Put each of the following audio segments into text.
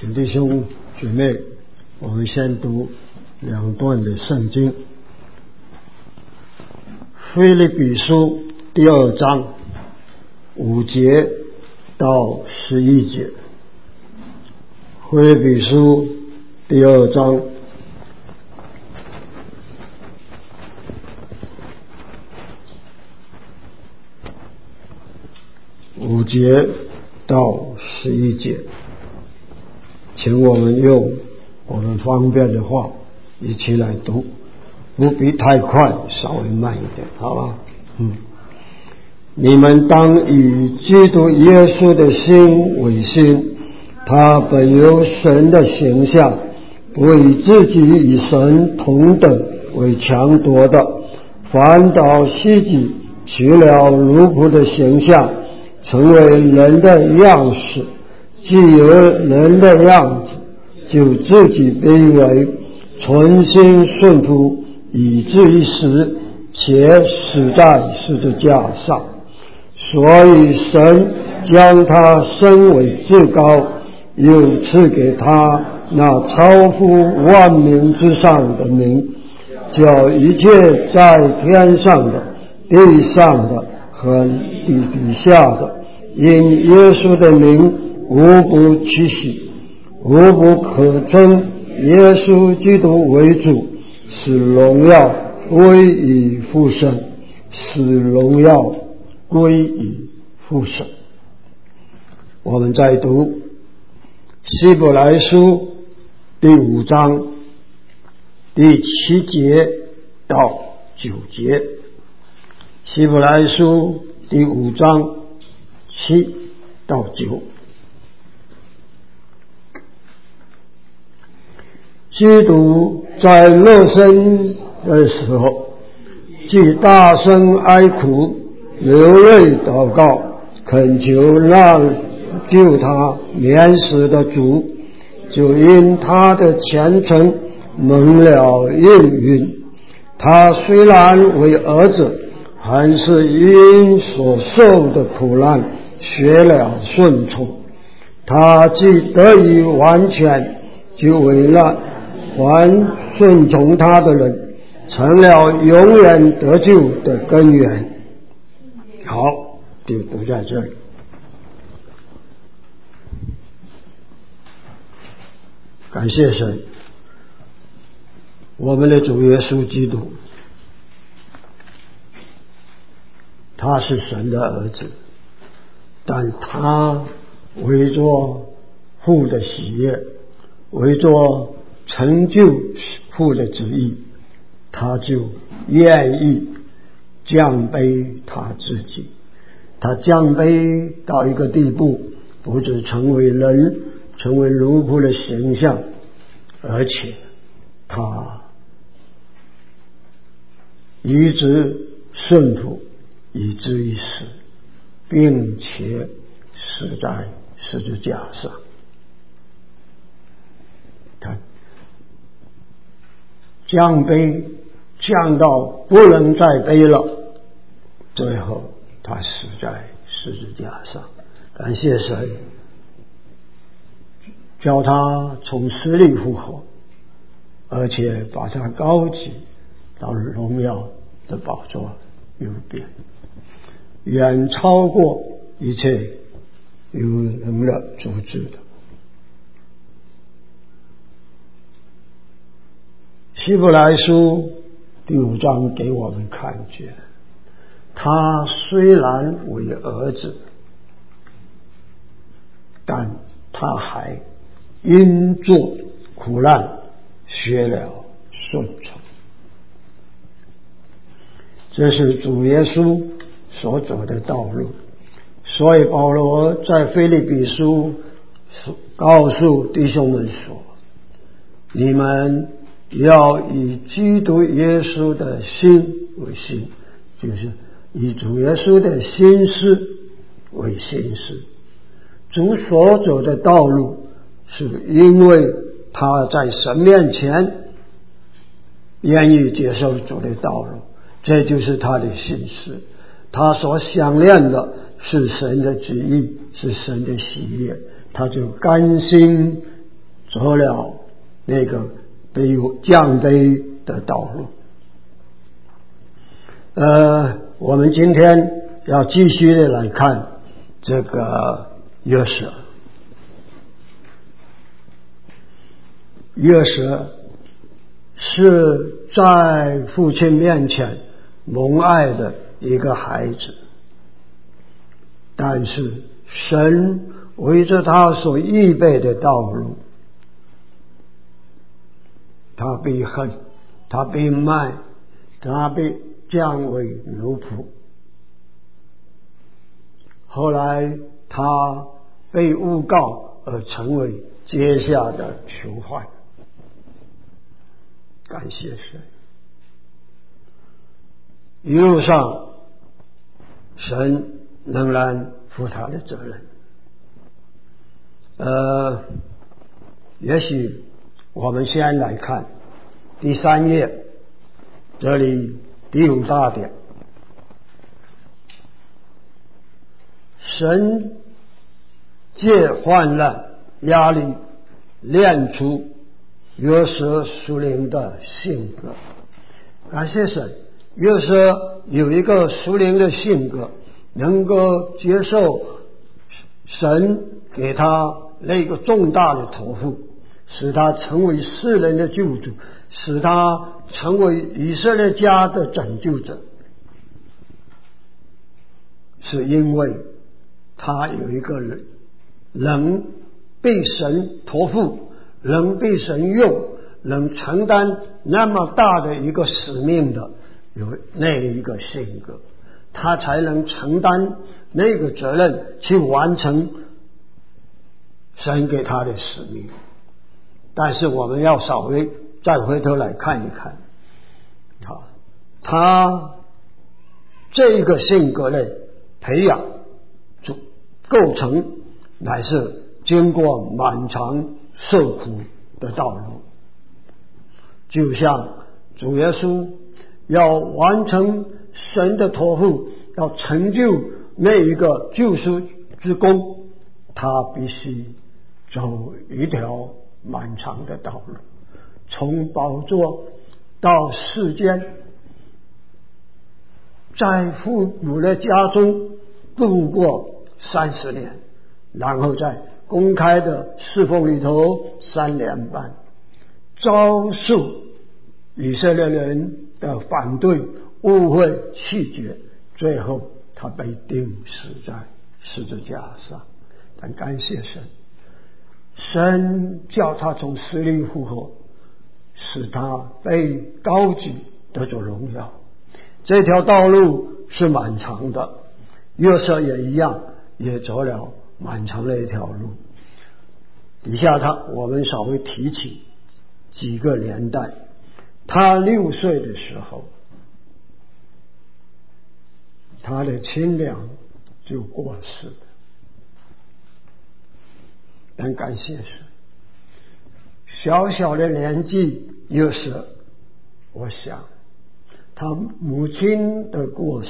请弟兄姐妹，我们先读两段的圣经。腓立比书第2章5节到11节。腓立比书第2章5节到11节，请我们用我们方便的话一起来读，不必太快，稍微慢一点，好吧？你们当以基督耶稣的心为心，他本有神的形象，不以自己与神同等为强夺的，反倒希己，取了奴仆的形象，成为人的样式。既有人的样子，就自己卑微，存心顺服，以至于死，且死在十字架上。所以神将他升为至高，又赐给他那超乎万名之上的名，叫一切在天上的、地上的和地底下的，因耶稣的名无不屈膝，无不可称耶稣基督为主，使荣耀归于父神，使荣耀归于父神。我们再读希伯来书第5章第7节到9节。希伯来书第5章7到9。基督在肉身的时候，既大声哀哭，流泪祷告，恳求那救他免死的主，就因他的虔诚蒙了应允。他虽然为儿子，还是因所受的苦难学了顺从。他既得以完全，就为了还顺从他的人成了永远得救的根源。好，就读在这里。感谢神，我们的主耶稣基督，他是神的儿子，但他为着父的喜悦，为着成就父的旨意，他就愿意降卑他自己。他降卑到一个地步，不只成为人，成为奴仆的形象，而且他一直顺服，以至于死，并且死在十字架上。他降卑，降到不能再卑了，最后他死在十字架上。感谢神，叫他从死里复活，而且把他高举到荣耀的宝座右边，远超过一切有人的阻止的。希伯来书第5章给我们看见，他虽然为儿子，但他还因做苦难学了顺从。这是主耶稣所走的道路。所以保罗在腓立比书告诉弟兄们说，你们要以基督耶稣的心为心，就是以主耶稣的心思为心思。主所走的道路，是因为他在神面前愿意接受主的道路，这就是他的心思。他所想念的是神的旨意，是神的喜悦，他就甘心走了那个被降卑的道路。我们今天要继续的来看这个约瑟。约瑟是在父亲面前蒙爱的一个孩子，但是神为着他所预备的道路，他被恨，他被卖，他被降为奴仆，后来他被诬告而成为阶下的囚犯。感谢神，一路上神仍然负他的责任。也许我们先来看第3页，这里第5大点，神借患难压力练出约瑟属灵的性格。感谢神，约瑟有一个属灵的性格，能够接受神给他那个重大的托付，使他成为世人的救主，使他成为以色列家的拯救者，是因为他有一个人能被神托付，能被神用，能承担那么大的一个使命的，有那一个性格，他才能承担那个责任，去完成神给他的使命。但是我们要稍微再回头来看一看，他这个性格的培养构成，乃是经过漫长受苦的道路。就像主耶稣要完成神的托付，要成就那一个救赎之功，他必须走一条漫长的道路，从宝座到世间，在父母的家中度过30年，然后在公开的侍奉里头3年半，遭受以色列人的反对、误会、弃绝，最后他被钉死在十字架上。但感谢神，神叫他从死里复活，使他被高举，得着荣耀。这条道路是漫长的，约瑟也一样，也走了漫长的一条路。底下我们稍微提起几个年代。他6岁的时候，他的亲娘就过世了。但感谢神，小小的年纪，约瑟，我想他母亲的过世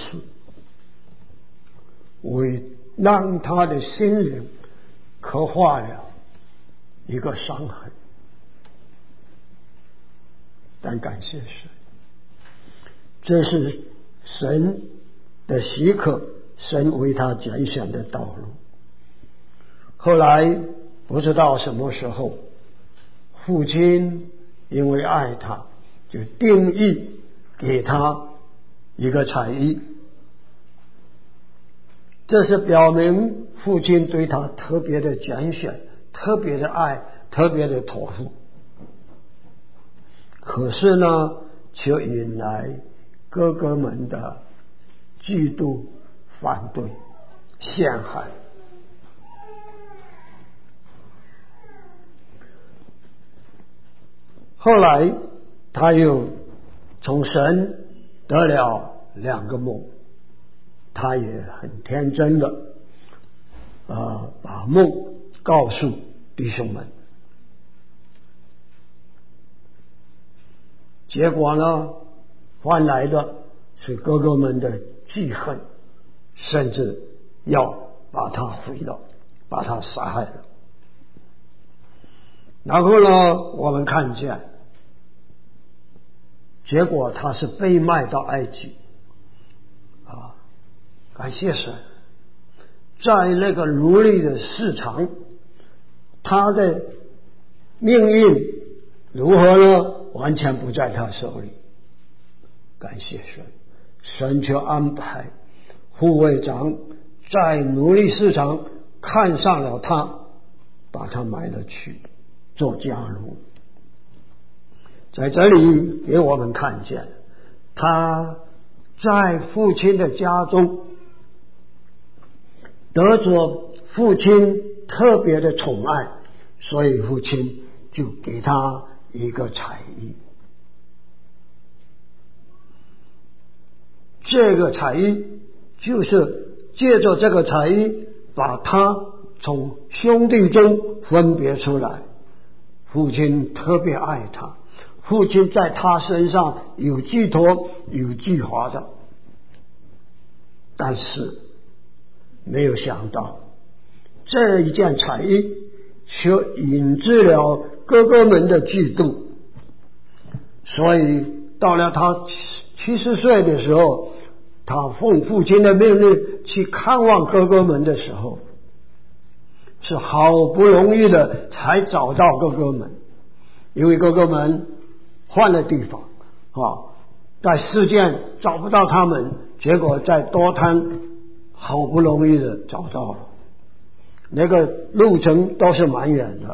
为让他的心灵刻画了一个伤痕。但感谢神，这是神的许可，神为他拣选的道路。后来不知道什么时候，父亲因为爱他，就定义给他一个才艺，这是表明父亲对他特别的拣选，特别的爱，特别的托付。可是呢，却引来哥哥们的嫉妒、反对、陷害。后来他又从神得了2个梦，他也很天真的把梦告诉弟兄们。结果呢，换来的是哥哥们的记恨，甚至要把他毁了，把他杀害了。 然后呢，我们看见，结果他是被卖到埃及啊！感谢神，在那个奴隶的市场，他的命运如何呢？完全不在他手里。感谢神，神就安排护卫长在奴隶市场看上了他，把他买了去做家奴。在这里给我们看见，他在父亲的家中得着父亲特别的宠爱，所以父亲就给他一个才艺。这个才艺就是借着这个才艺把他从兄弟中分别出来。父亲特别爱他，父亲在他身上有寄托有计划的，但是没有想到这一件才艺却引致了哥哥们的嫉妒，所以到了他70岁的时候，他奉父亲的命令去看望哥哥们的时候，是好不容易的才找到哥哥们，因为哥哥们换了地方在世界找不到他们，结果在多滩好不容易的找到了，那个路程都是蛮远的。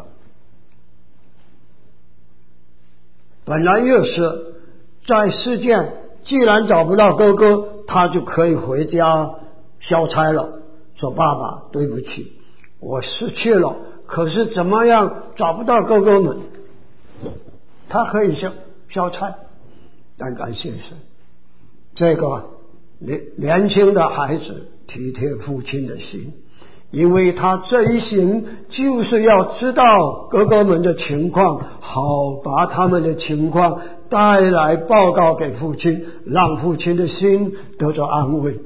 本来又是在世界既然找不到哥哥，他就可以回家消差了，说爸爸对不起，我失去了，可是怎么样找不到哥哥们，他可以消差。但感谢神，这个年轻的孩子体贴父亲的心，因为他这一行就是要知道哥哥们的情况，好把他们的情况带来报告给父亲，让父亲的心得着安慰。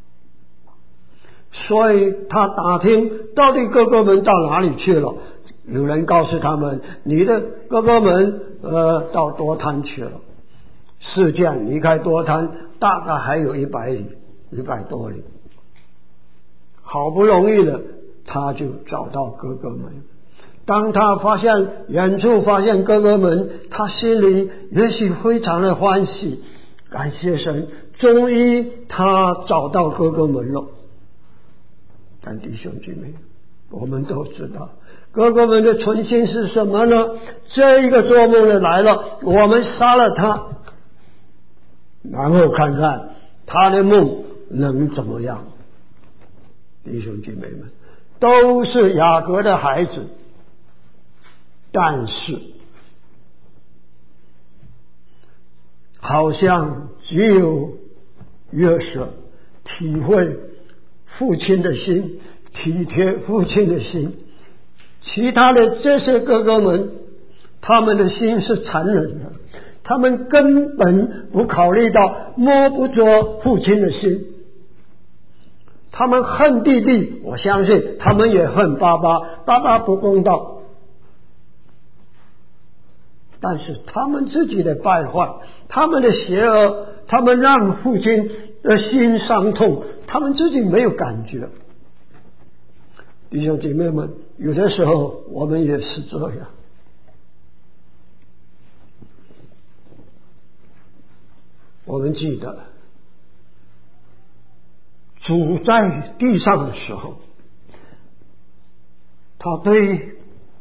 所以他打听到底哥哥们到哪里去了，有人告诉他们，你的哥哥们到多滩去了。事件离开多滩大概还有100里，100多里。好不容易的他就找到哥哥们，当他远处发现哥哥们，他心里也许非常的欢喜，感谢神，终于他找到哥哥们了。但弟兄姐妹，我们都知道哥哥们的存心是什么呢？这一个做梦的来了，我们杀了他，然后看看他的梦能怎么样。弟兄姐妹们，都是雅各的孩子，但是好像只有约瑟体会父亲的心，体贴父亲的心，其他的这些哥哥们，他们的心是残忍的，他们根本不考虑到摸不着父亲的心。他们恨弟弟，我相信他们也恨爸爸，爸爸不公道。但是他们自己的败坏，他们的邪恶，他们让父亲的心伤痛，他们自己没有感觉。弟兄姐妹们，有的时候我们也是这样。我们记得主在地上的时候，他对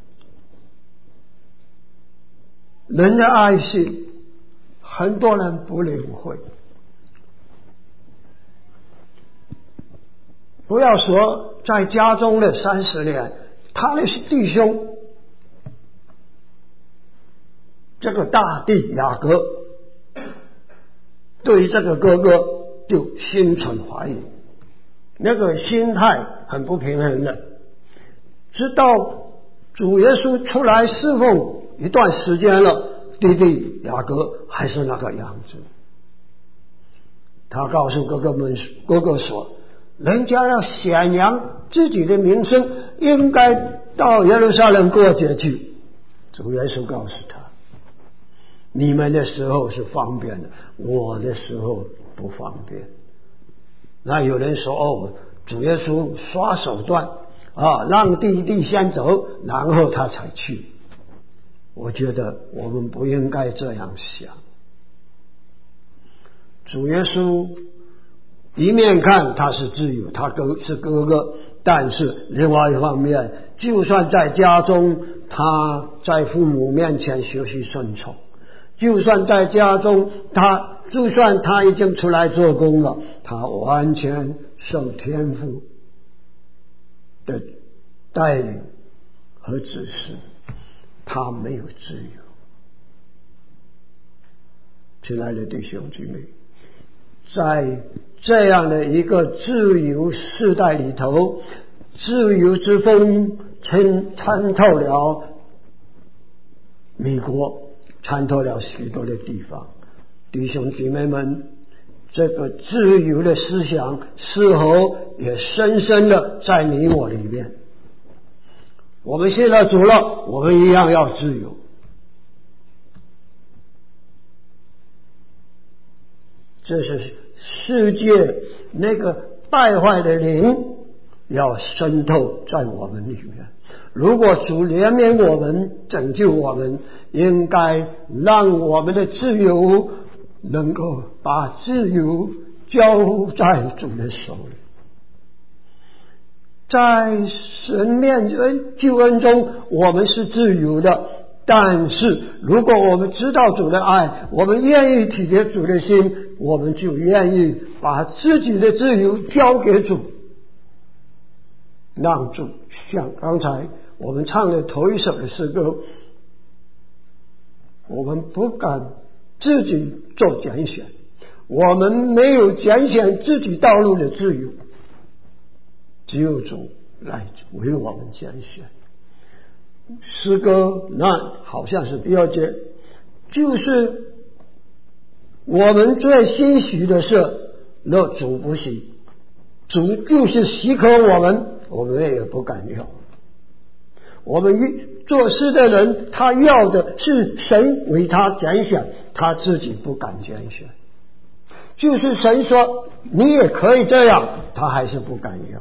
人的爱心很多人不领会。不要说在家中的30年，他的弟兄这个大弟雅各对这个哥哥就心存怀疑，那个心态很不平衡的。直到主耶稣出来侍奉一段时间了，弟弟雅各还是那个样子。他告诉哥哥说，人家要显扬自己的名声，应该到耶路撒冷过节去。 主耶稣告诉他，你们的时候是方便的，我的时候不方便。那有人说主耶稣耍手段让弟弟先走，然后他才去。我觉得我们不应该这样想。主耶稣一面看他是自由，他是哥哥，但是另外一方面，就算在家中，他在父母面前学习顺从，就算在家中，就算他已经出来做工了，他完全受天父的带领和指示，他没有自由。亲爱的弟兄姊妹，在这样的一个自由世代里头，自由之风参透了美国，参透了许多的地方。弟兄姊妹们，这个自由的思想是否也深深的在你我里面？我们信了主了，我们一样要自由。这是世界那个败坏的灵要渗透在我们里面。如果主怜悯我们，拯救我们，应该让我们的自由能够把自由交在主的手里。在神面前救恩中，我们是自由的，但是如果我们知道主的爱，我们愿意体贴主的心，我们就愿意把自己的自由交给主，让主像刚才我们唱的头一首的诗歌，我们不敢自己做拣选，我们没有拣选自己道路的自由，只有主来为我们拣选。诗歌那好像是第二节，就是我们最欣喜的是，若主不喜，主就是许可我们也不敢要。我们做事的人，他要的是神为他拣选，他自己不敢拣选。就是神说你也可以这样，他还是不敢要。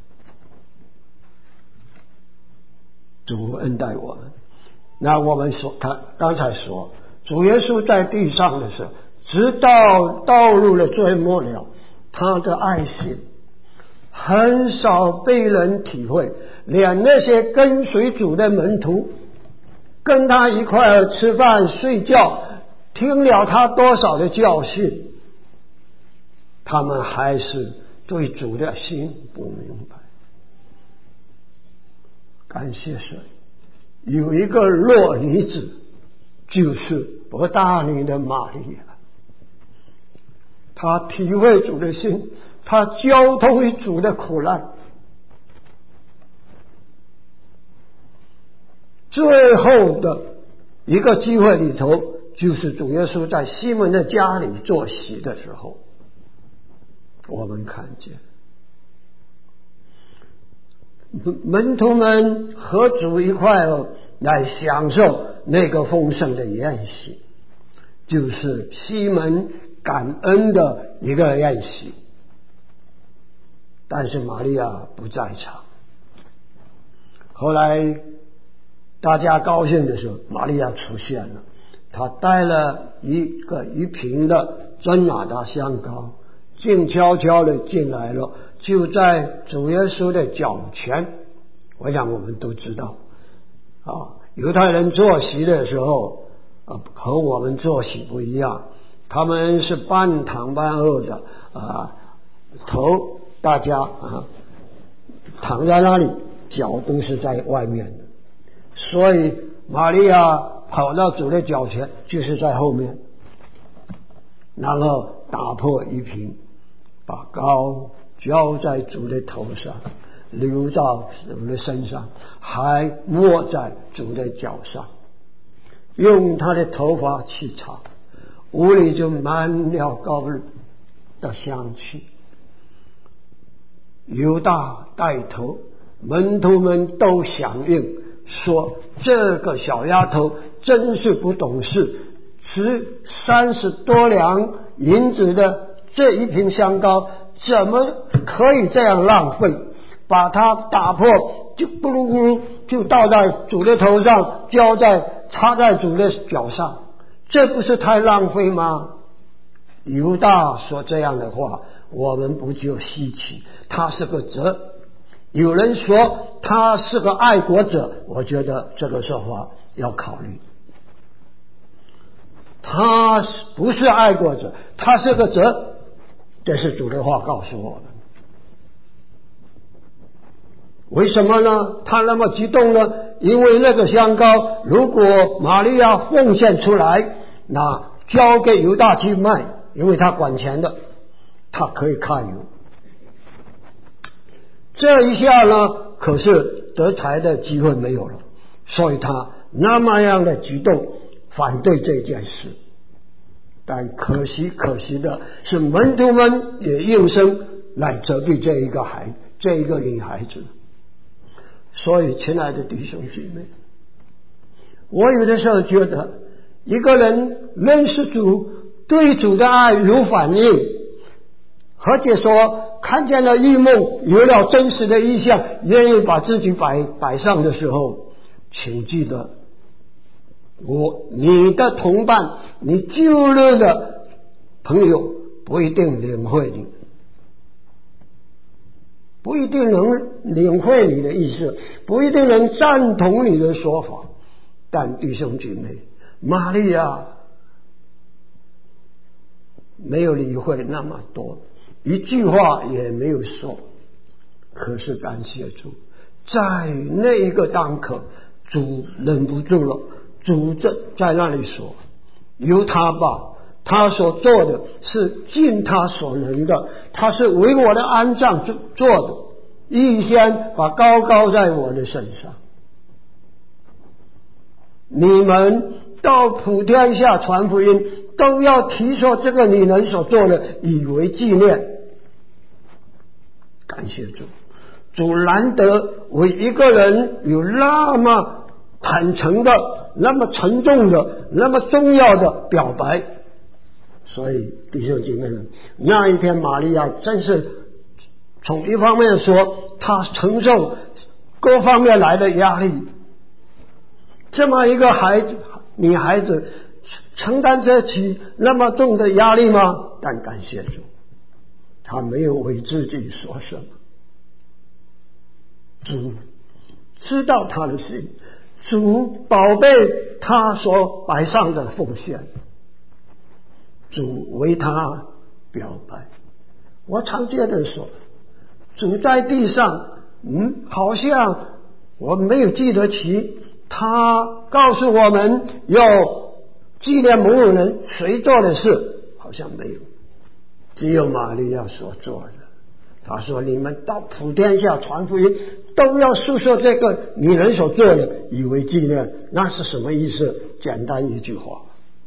主恩待我们。那我们刚才说，主耶稣在地上的时候，直到道路的最末了，他的爱心很少被人体会，连那些跟随主的门徒，跟他一块儿吃饭睡觉，听了他多少的教训，他们还是对主的心不明白。感谢神，有一个弱女子，就是伯大尼的玛利亚，她体会主的心，她交通于主的苦难，最后的一个机会里头，就是主耶稣在西门的家里坐席的时候，我们看见门徒们和主一块来享受那个丰盛的宴席，就是西门感恩的一个宴席。但是玛利亚不在场。后来大家高兴的时候，玛利亚出现了，她带了一瓶的真哪达香膏，静悄悄的进来了，就在主耶稣的脚前。我想我们都知道犹太人坐席的时候和我们坐席不一样，他们是半躺半卧的头大家躺在那里，脚都是在外面的，所以玛利亚跑到主的脚前，就是在后面，然后打破一瓶，把膏浇在主的头上，流到主的身上，还抹在主的脚上，用他的头发去擦，屋里就满了膏的香气。犹大带头，门徒们都响应， 说这个小丫头真是不懂事，值30多两银子的这一瓶香膏怎么可以这样浪费，把它打破就咕噜咕噜就倒在主的头上，插在主的脚上，这不是太浪费吗？犹大说这样的话，我们不就稀奇，他是个贼。有人说他是个爱国者，我觉得这个说法要考虑。他不是爱国者，他是个贼，这是主的话告诉我们。为什么呢？他那么激动呢？因为那个香膏如果玛利亚奉献出来，那交给犹大去卖，因为他管钱的，他可以揩油。这一下呢，可是得财的机会没有了，所以他那么样的举动反对这件事。但可惜的是，门徒们也应声来责备这一个女孩子。所以亲爱的弟兄姐妹，我有的时候觉得一个人认识主，对主的爱有反应，而且说看见了异梦，有了真实的意象，愿意把自己摆上的时候，请记得你的同伴，你旧日的朋友不一定领会你，不一定能领会你的意思，不一定能赞同你的说法。但弟兄姐妹，玛利亚没有理会那么多，一句话也没有说。可是感谢主，在那一个当刻，主忍不住了，主在那里说，由他吧，他所做的是尽他所能的，他是为我的安葬做的，预先把高在我的身上。你们到普天下传福音，都要提说这个女人所做的，以为纪念。感谢主，主难得为一个人有那么坦诚的、那么沉重的、那么重要的表白。所以弟兄姐妹们，那一天玛利亚真是从一方面说，她承受各方面来的压力，这么一个女孩子承担得起那么重的压力吗？但感谢主，她没有为自己说什么。主知道她的心，主宝贝她所摆上的奉献，主为她表白。我常觉得说，主在地上，好像我没有记得起他告诉我们要纪念某人谁做的事，好像没有，只有玛利亚所做的。他说你们到普天下传福音，都要述说这个女人所做的，以为纪念。那是什么意思？简单一句话，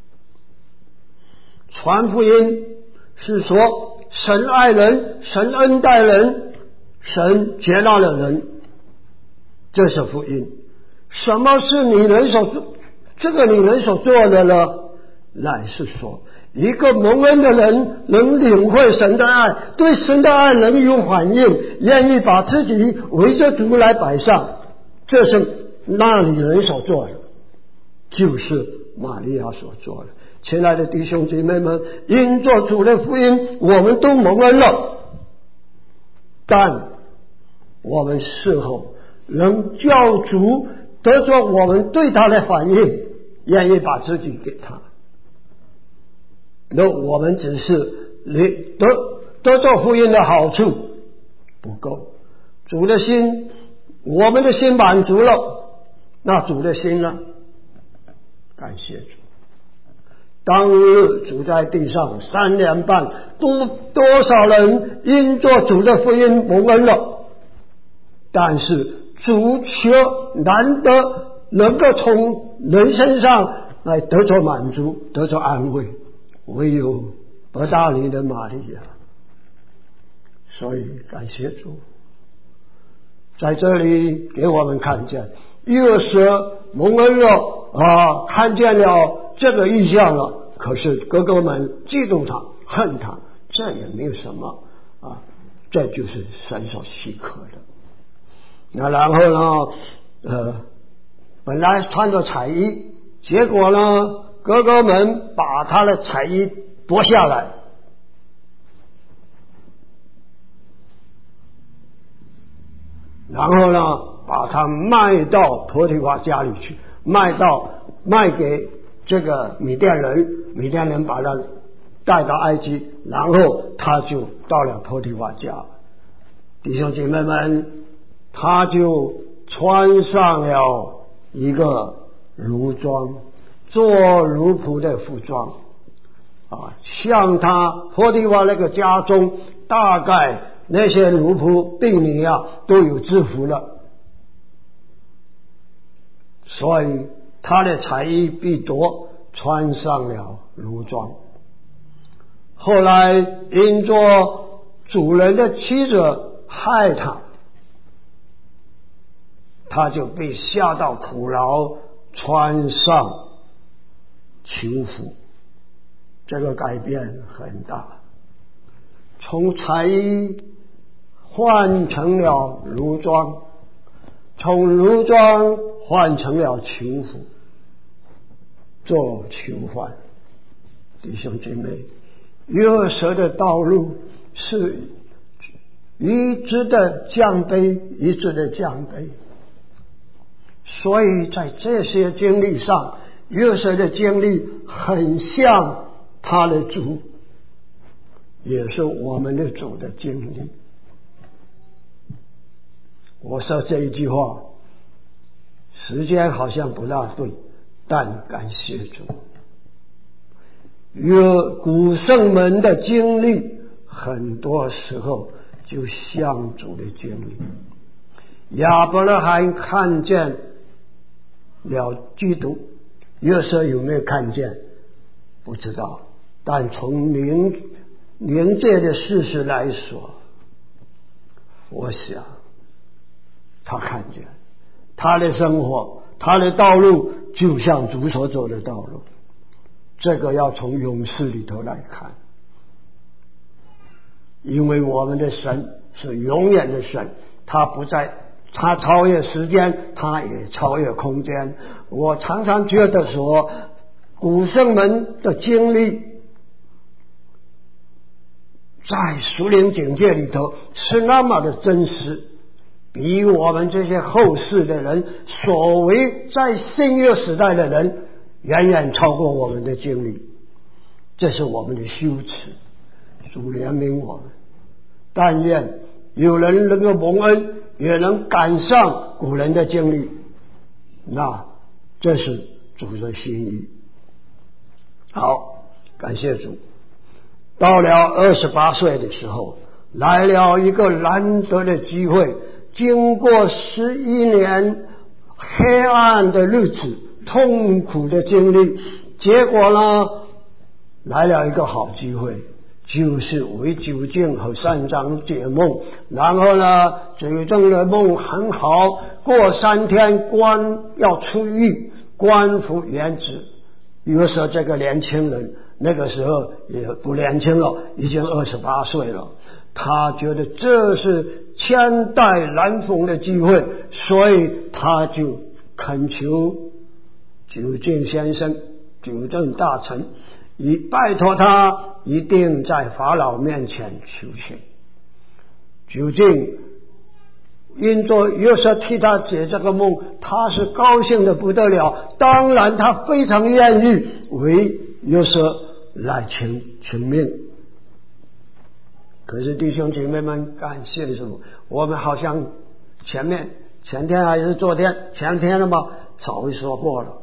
传福音是说神爱人，神恩待人，神接纳了人，这是福音。什么是这个女人所做的呢？乃是说一个蒙恩的人能领会神的爱，对神的爱能有反应，愿意把自己围着主来摆上，这是那女人所做的，就是玛利亚所做的。亲爱的弟兄姐妹们，因做主的福音，我们都蒙恩了，但我们事后能叫主得着我们对他的反应，愿意把自己给他，那我们只是得着福音的好处不够。主的心，我们的心满足了，那主的心呢？感谢主。当日主在地上3年半，多少人因做主的福音蒙恩了，但是主却难得能够从人身上来得着满足，得着安慰，唯有伯大尼的玛利亚。所以感谢主，在这里给我们看见约瑟蒙恩了看见了这个异象了，可是哥哥们嫉妒他恨他，这也没有什么这就是神所许可的。那然后呢本来穿着彩衣，结果呢哥哥们把他的彩衣夺下来，然后呢把他卖到波提乏家里去，卖给这个米甸人，米甸人把他带到埃及，然后他就到了波提乏家。弟兄姐妹们，他就穿上了一个奴装，做奴仆的服装像他波提乏那个家中，大概那些奴仆婢女都有制服了，所以他的彩衣被夺，穿上了奴装。后来因着主人的妻子害他，他就被下到苦牢，穿上囚服。这个改变很大，从彩衣换成了奴装，从奴装换成了囚服，做囚犯。弟兄姐妹，约瑟的道路是一直的降卑，一直的降卑。所以在这些经历上，约瑟的经历很像他的主，也是我们的主的经历。我说这一句话时间好像不大对，但感谢主，古圣们的经历很多时候就像主的经历。亚伯拉罕看见了基督，约瑟有没有看见不知道，但从灵界的事实来说，我想他看见他的生活，他的道路就像主所走的道路。这个要从勇士里头来看，因为我们的神是永远的神，他超越时间，他也超越空间。我常常觉得说，古圣们的经历在属灵境界里头是那么的真实，比我们这些后世的人，所谓在新约时代的人，远远超过我们的经历。这是我们的羞耻，主怜悯我们。但愿有人能够蒙恩，也能赶上古人的经历，那这是主的心意。好，感谢主。到了28岁的时候，来了一个难得的机会，经过11年黑暗的日子，痛苦的经历，结果呢，来了一个好机会，就是为酒政和善长解梦。然后呢，酒政的梦很好，过3天官要出狱，官复原职。约瑟这个年轻人那个时候也不年轻了，已经28岁了，他觉得这是千载难逢的机会，所以他就恳求酒政先生、酒政大臣拜托他一定在法老面前求情。酒政因着约瑟替他解这个梦，他是高兴的不得了，当然他非常愿意为约瑟来请命。可是弟兄姐妹们，感谢主，我们好像前天还是昨天前天了吗，早就说过了，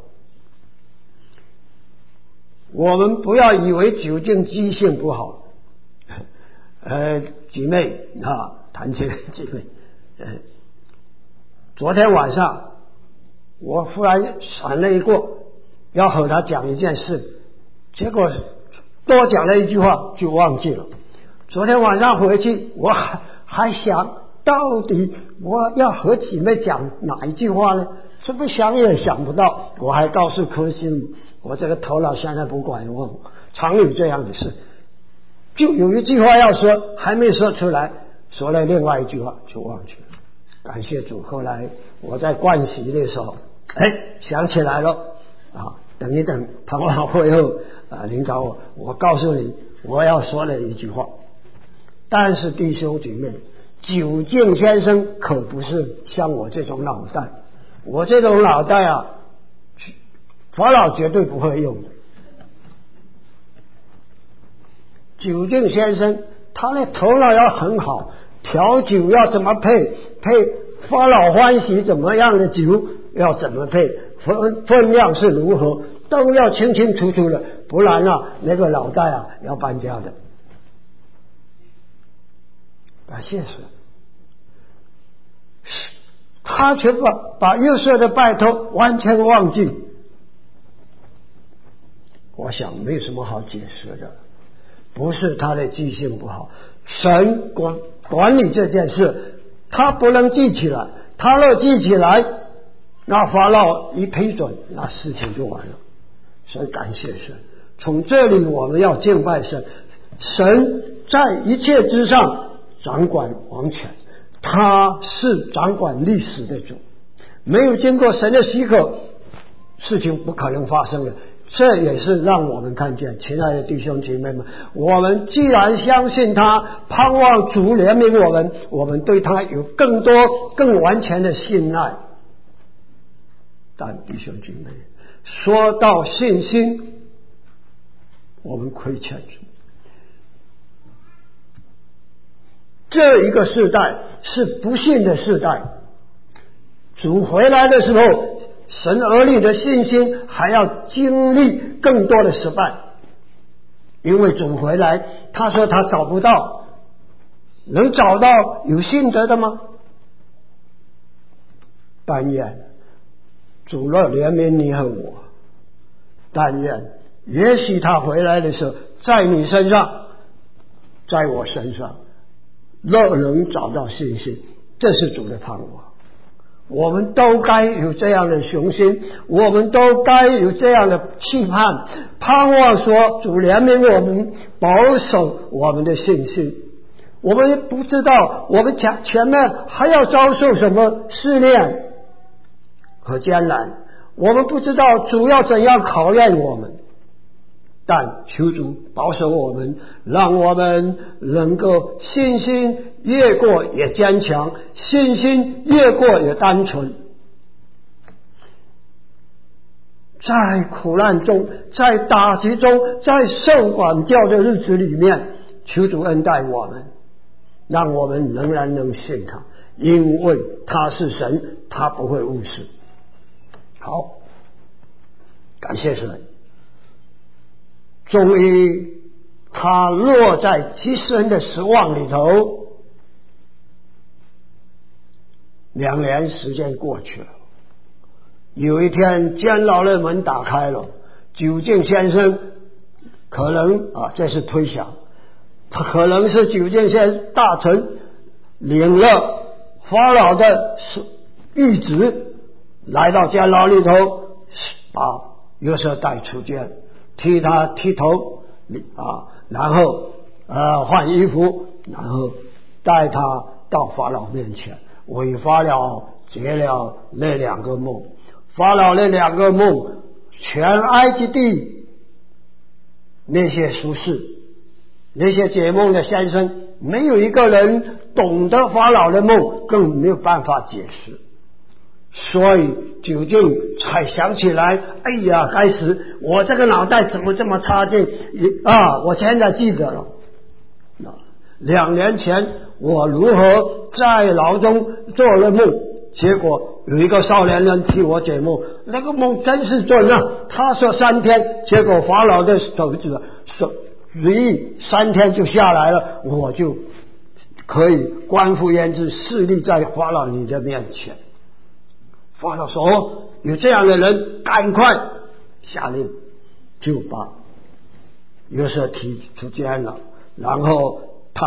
我们不要以为酒政记性不好。姐妹谈起姐妹，昨天晚上我忽然闪了一过，要和他讲一件事，结果多讲了一句话就忘记了。昨天晚上回去，我还想到底我要和姐妹讲哪一句话呢？ 这不想也想不到。我还告诉科西，我这个头脑现在不管用，常有这样的事。就有一句话要说，还没说出来，说了另外一句话就忘记了。感谢主，后来我在盥洗的时候，想起来了啊！等一等，盼望会后领导我告诉你，我要说了一句话。但是弟兄姐妹，久敬先生可不是像我这种脑袋，我这种脑袋啊，法老绝对不会用的。久敬先生他的头脑要很好，调酒要怎么配法老欢喜怎么样的酒要怎么配，分量是如何，都要清清楚楚的，不然啊那个脑袋啊要搬家的。感谢神，他却把约瑟的拜托完全忘记。我想没有什么好解释的，不是他的记性不好，神管理这件事，他不能记起来，他若记起来，那法老一批准，那事情就完了。所以感谢神，从这里我们要敬拜神，神在一切之上掌管王权，他是掌管历史的主，没有经过神的许可，事情不可能发生的。这也是让我们看见，亲爱的弟兄姐妹们，我们既然相信他，盼望主怜悯我们对他有更多更完全的信赖。但弟兄姐妹，说到信心，我们亏欠主。这一个世代是不信的世代，主回来的时候，神儿女的信心还要经历更多的失败，因为主回来，他说他找不到，能找到有信德的吗？但愿主若怜悯你和我，但愿也许他回来的时候，在你身上，在我身上，若能找到信心，这是主的盼望。我们都该有这样的雄心，我们都该有这样的期盼，盼望说主怜悯我们，保守我们的信心。我们也不知道我们前面还要遭受什么试炼和艰难，我们不知道主要怎样考验我们，但求主保守我们，让我们能够信心越过也坚强，信心越过也单纯。在苦难中，在打击中，在受管教的日子里面，求主恩待我们，让我们仍然能信他，因为他是神，他不会误事。好，感谢神。终于他落在极深的失望里头，2年时间过去了。有一天监牢的门打开了，久敬先生可能这是推想，他可能是久敬先生大臣领了法老的谕旨，来到监牢里头，把约瑟带出监，替他剃头然后换衣服，然后带他到法老面前，为法老解了那2个梦。法老那2个梦，全埃及地那些术士，那些解梦的先生，没有一个人懂得法老的梦，更没有办法解释。所以久敬才想起来，哎呀，该死，我这个脑袋怎么这么差劲我现在记得了，2年前我如何在牢中做了梦，结果有一个少年人替我解梦，那个梦真是准啊！他说3天，结果法老的手指3天就下来了，我就可以官复原职，侍立在法老你的面前。法老说有这样的人，赶快下令，就把约瑟提出监了，然后他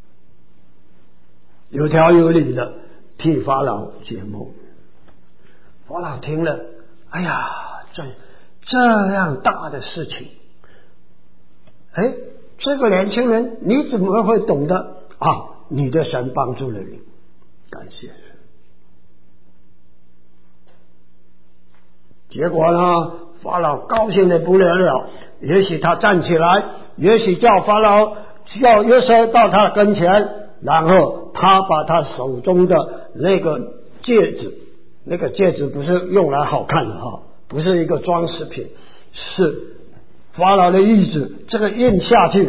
有条有理的替法老解梦。 法老听了，哎呀，这样大的事情，这个年轻人你怎么会懂得啊？你的神帮助了你，感谢神。结果呢，法老高兴的不得了，也许他站起来，也许叫法老叫约瑟到他跟前，然后他把他手中的那个戒指，那个戒指不是用来好看的哈，不是一个装饰品，是法老的意志，这个印下去，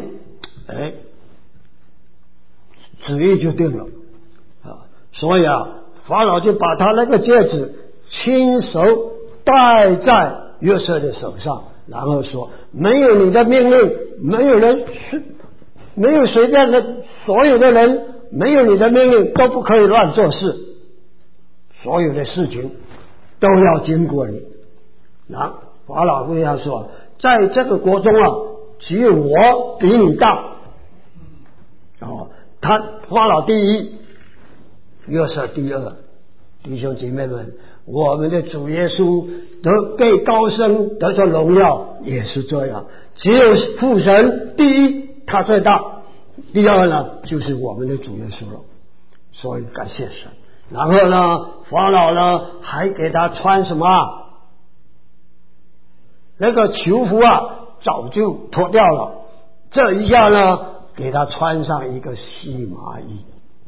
旨意就定了啊。所以法老就把他那个戒指亲手戴在约瑟的手上，然后说：没有你的命令，没有随便的，所有的人没有你的命令都不可以乱做事，所有的事情都要经过你。然后法老对他说：在这个国中只有我比你大。他法老第一，约瑟第二。弟兄姐妹们，我们的主耶稣得被高升得着荣耀也是这样，只有父神第一他最大，第二呢就是我们的主耶稣了，所以感谢神。然后呢，法老呢还给他穿什么那个囚服早就脱掉了，这一下呢给他穿上一个细麻衣，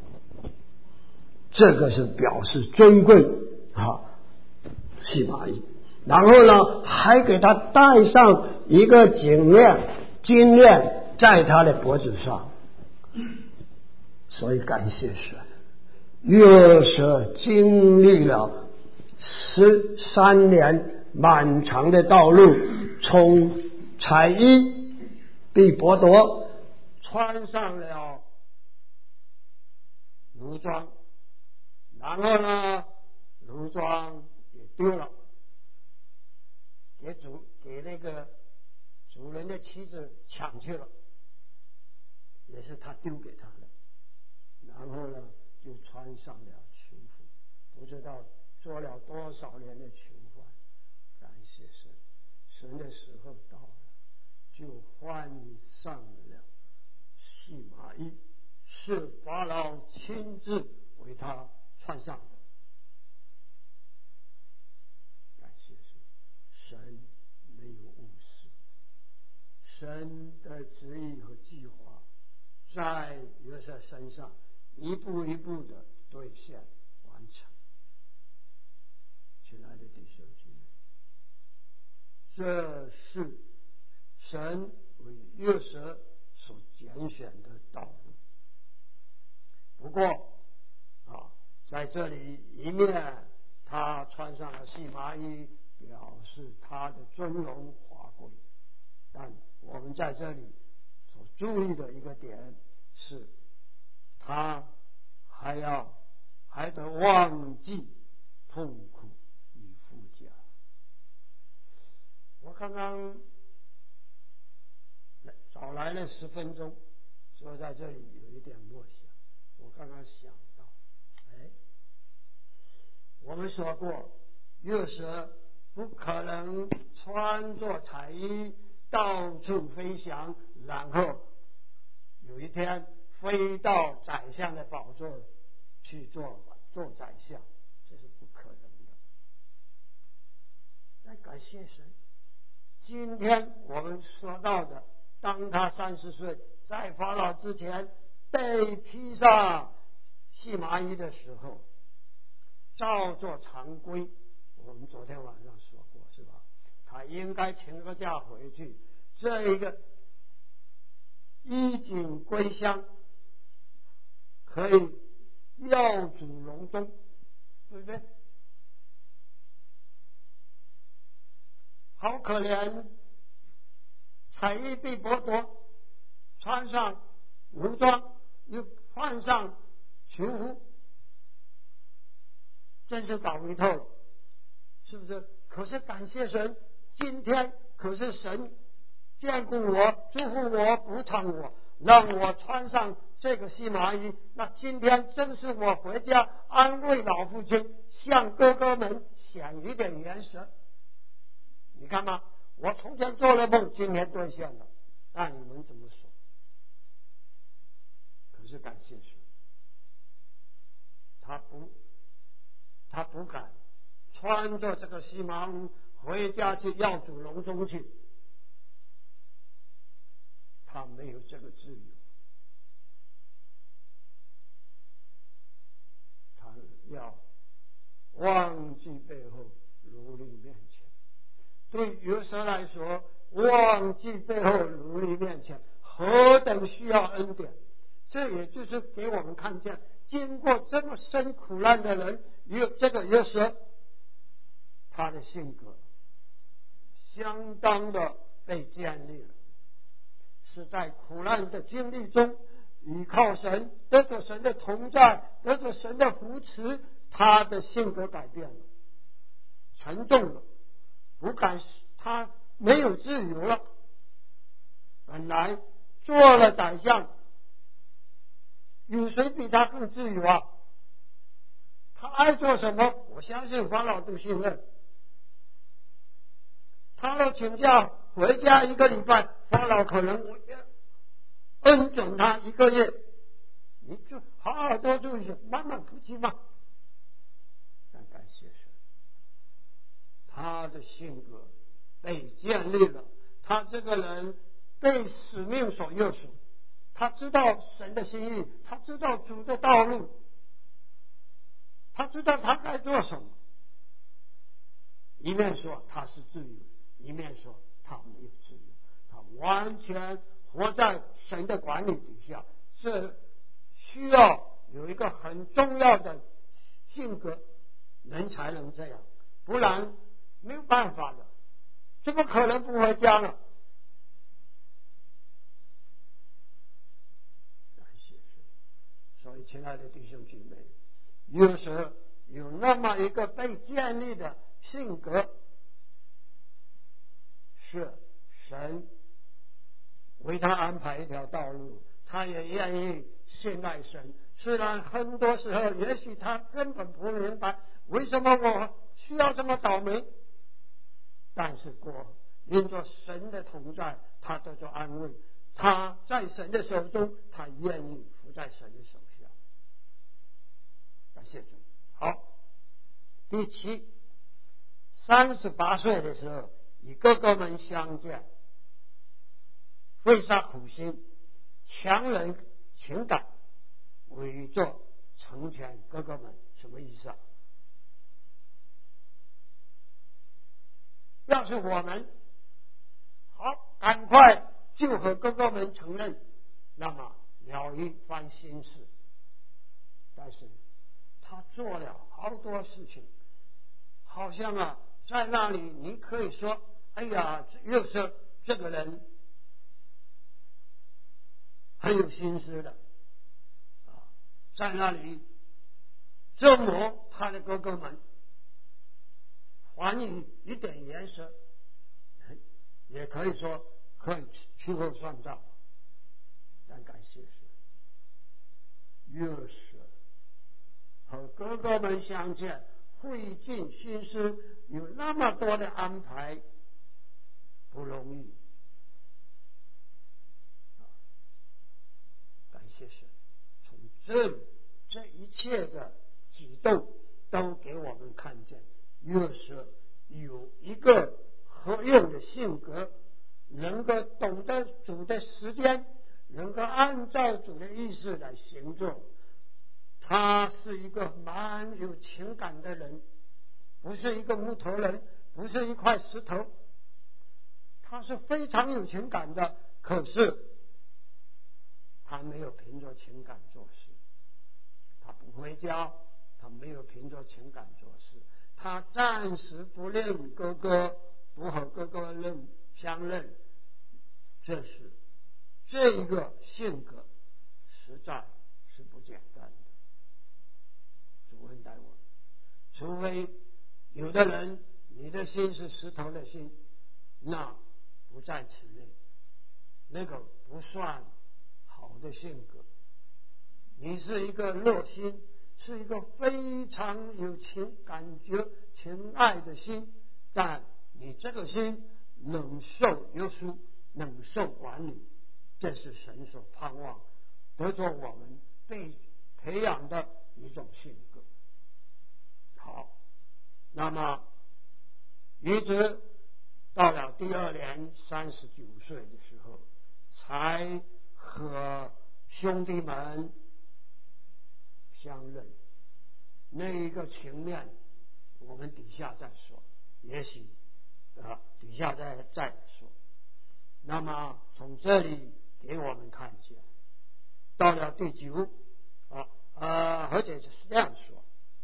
这个是表示尊贵细麻衣。然后呢还给他戴上一个金链在他的脖子上，所以感谢神。约瑟经历了13年漫长的道路，从采衣被剥夺，穿上了戎装，然后呢戎装也丢了，给那个主人的妻子抢去了，也是他丢给他的。然后呢就穿上了囚服，不知道做了多少年的囚犯。感谢神，神的时候到了，就换上了细麻衣，是法老亲自为他穿上的。感谢神，神没有误事，神的旨意和计划在约瑟身上一步一步的兑现完成。亲爱的弟兄姐妹，这是神为约瑟所拣选的道路。不过在这里一面他穿上了细麻衣，表示他的尊荣华贵，但我们在这里所注意的一个点是，他还得忘记痛苦与附加。我刚刚早来了10分钟，所以在这里有一点默想。我刚刚想到，我们说过约瑟不可能穿着彩衣到处飞翔，然后有一天飞到宰相的宝座去做宰相，这是不可能的。但感谢神，今天我们说到的，当他30岁在法老之前被披上细麻衣的时候，照做常规，我们昨天晚上说过是吧？他应该请个假回去，这一个衣锦归乡，可以耀祖隆宗，对不对？好可怜，彩衣被剥夺，穿上戎装又换上囚服，真是倒霉透了，是不是？可是感谢神，今天可是神眷顾我，祝福我，补偿我，让我穿上这个细麻衣。那今天正是我回家安慰老父亲，向哥哥们显一点颜色。你看嘛，我从前做了梦，今天兑现了，那你们怎么说？可是感谢神，他不敢穿着这个细麻屋回家去要主笼中去，他没有这个自由，他要忘记背后，如临面前。对约瑟来说，忘记背后，如临面前，何等需要恩典！这也就是给我们看见，经过这么深苦难的人，这个约瑟，他的性格相当的被建立了，是在苦难的经历中依靠神，得着神的同在，得着神的扶持，他的性格改变了，沉重了，不敢，他没有自由了。本来做了宰相，有谁比他更自由啊？他爱做什么，我相信法老都信任。他若请假回家1个礼拜，法老可能恩准他1个月，你就好好多注意，慢慢不急嘛。但感谢神，他的性格被建立了，他这个人被使命所约束，他知道神的心意，他知道主的道路，他知道他该做什么。一面说他是自由，一面说他没有自由，他完全活在神的管理底下。这需要有一个很重要的性格，人才能这样，不然没有办法的，怎么可能不回家呢？感谢神。所以亲爱的弟兄姐妹，有时候有那么一个被建立的性格，是神为他安排一条道路，他也愿意信赖神。虽然很多时候也许他根本不明白为什么我需要这么倒霉，但是因着神的同在，他得着安慰，他在神的手中，他愿意服在神的手下。感谢主。好，第7， 38岁的时候与哥哥们相见，费煞苦心，强人情感，伪作成全哥哥们。什么意思啊？要是我们好赶快就和哥哥们承认，那么了一番心事。但是他做了好多事情，好像在那里你可以说，哎呀，又是这个人很有心思的在那里折磨他的哥哥们，还以一点颜色，也可以说可以秋后算账。但感谢神，又是和哥哥们相见，费尽心思，有那么多的安排，不容易。感谢神，从这一切的举动都给我们看见，约瑟有一个合用的性格，能够懂得主的时间，能够按照主的意思来行作。他是一个蛮有情感的人，不是一个木头人，不是一块石头，他是非常有情感的。可是他没有凭着情感做事，他不回家，他没有凭着情感做事，他暂时不认哥哥，不和哥哥相认。这一个性格实在是不简单的。主恩待我们，除非有的人你的心是石头的心，那不在此内，那个不算好的性格。你是一个热心，是一个非常有情情爱的心，但你这个心能受约束，能受管理，这是神所盼望得着我们被培养的一种性格。好，那么一直到了第二年39岁的时候，才和兄弟们相认。那一个情面，我们底下再说，也许底下再说。那么从这里给我们看见，到了第9，而且是这样说。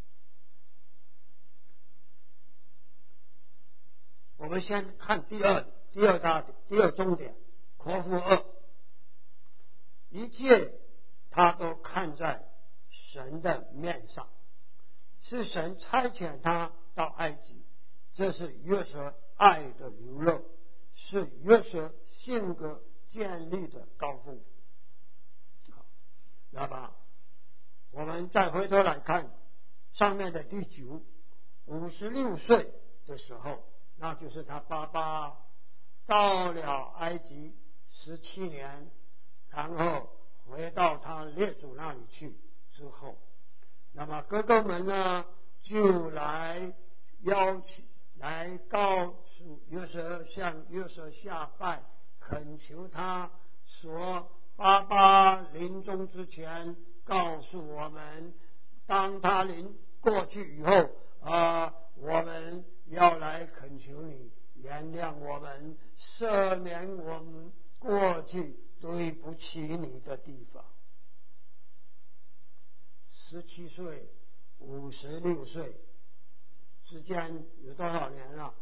我们先看第二重点，括弧2，一切他都看在神的面上，是神差遣他到埃及，这是约瑟爱的流露，是约瑟性格建立的高峰。好，那么我们再回头来看上面的第9 ，56岁的时候，那就是他爸爸到了埃及17年，然后回到他列祖那里去之后，那么哥哥们呢就来邀请，来告诉约瑟，向约瑟下拜，恳求他说，爸爸临终之前告诉我们，当他临过去以后我们要来恳求你原谅我们，赦免我们过去对不起你的地方。17岁56岁之间有多少年了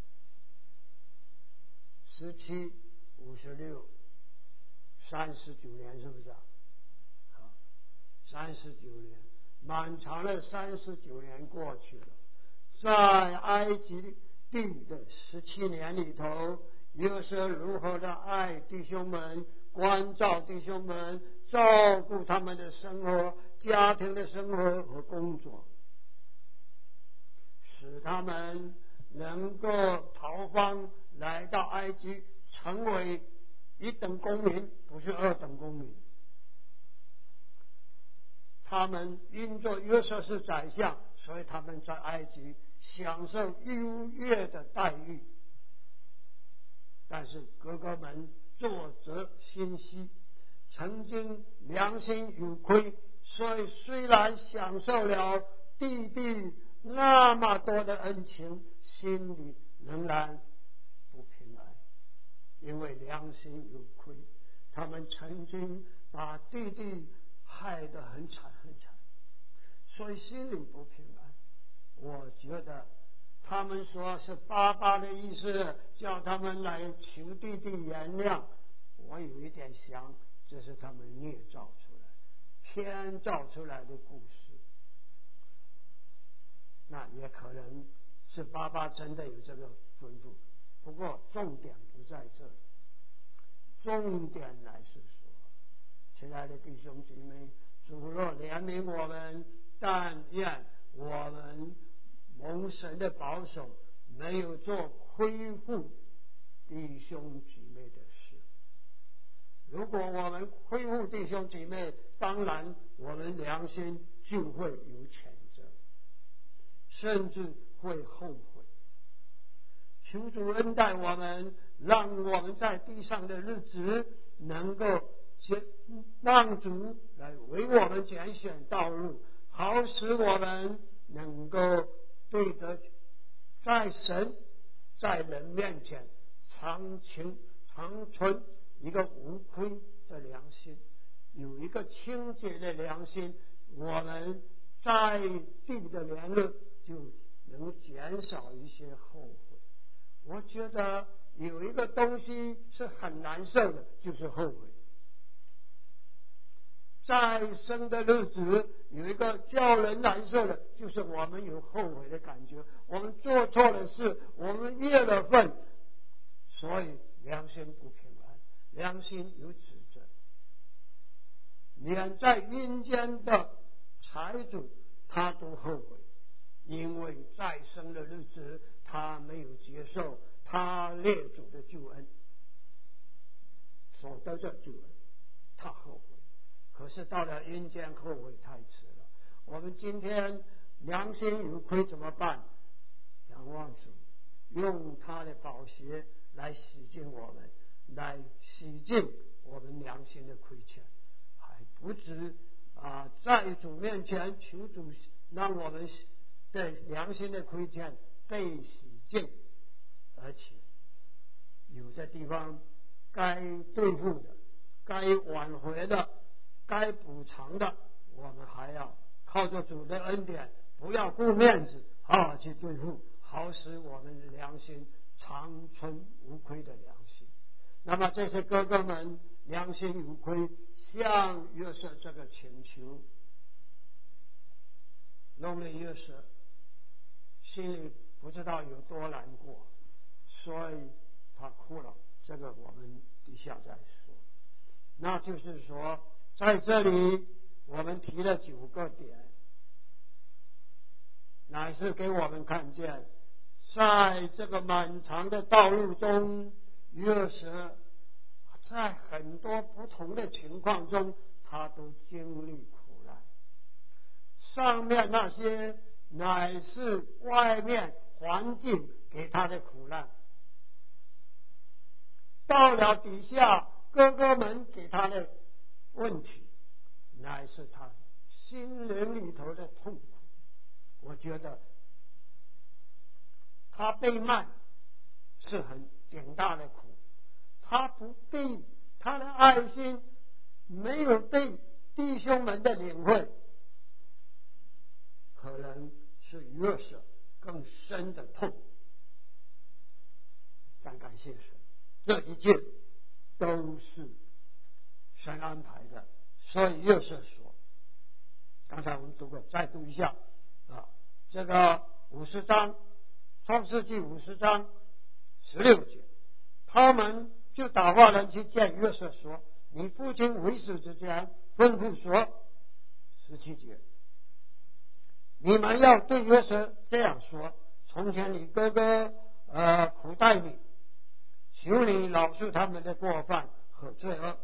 ？17、56、39年，是不是？39年，漫长的39年过去了。在埃及地的17年里头，约瑟如何的爱弟兄们，关照弟兄们，照顾他们的生活、家庭的生活和工作，使他们能够逃荒来到埃及，成为一等公民，不是二等公民。他们因着约瑟是宰相，所以他们在埃及享受优越的待遇。但是哥哥们作则心虚，曾经良心有亏，所以虽然享受了弟弟那么多的恩情，心里仍然不平安，因为良心有亏。他们曾经把弟弟害得很惨很惨，所以心里不平安。我觉得他们说是爸爸的意思，叫他们来求弟弟原谅，我有一点想，这是他们捏造出来、编造出来的故事。那也可能是爸爸真的有这个吩咐，不过重点不在这里。重点乃是说，亲爱的弟兄姐妹，主若怜悯我们，但愿我们蒙神的保守，没有做亏负弟兄姐妹的事。如果我们亏负弟兄姐妹，当然我们良心就会有谴责，甚至会后悔。求主恩待我们，让我们在地上的日子能够让主来为我们拣选道路，好使我们能够对得在神在人面前长存一个无亏的良心，有一个清洁的良心，我们在地的年日就能减少一些后悔。我觉得有一个东西是很难受的，就是后悔。在生的日子有一个叫人难受的，就是我们有后悔的感觉，我们做错了事，我们越了份，所以良心不平安，良心有指责。连在阴间的财主他都后悔， 因为再生的日子他没有接受他列祖的救恩，所得的救恩，他后悔。可是到了阴间后悔太迟了。我们今天良心有亏怎么办？仰望主，用他的宝血来洗净我们，来洗净我们良心的亏欠，还不止在主面前求主让我们的良心的亏欠被洗净，而且有些地方该对付的、该挽回的、该补偿的，我们还要靠着主的恩典，不要顾面子去对付，好使我们良心长存无亏的良心。那么这些哥哥们良心无亏，向约瑟这个请求，弄得约瑟心里不知道有多难过，所以他哭了。这个我们底下再说。那就是说，在这里我们提了9个点，乃是给我们看见，在这个漫长的道路中，约瑟在很多不同的情况中，他都经历苦难。上面那些乃是外面环境给他的苦难，到了底下哥哥们给他的问题，乃是他心灵里头的痛苦。我觉得他被卖是挺大的苦，他不被他的爱心没有被弟兄们的领会，可能是约瑟更深的痛。但感谢神，这一切都是神安排的。所以约瑟说，刚才我们读过，再读一下这个50章，创世纪50章16节，他们就打发人去见约瑟说，你父亲为死之前吩咐说，17节，你们要对约瑟这样说，从前你哥哥苦待你，求你饶恕他们的过犯和罪恶，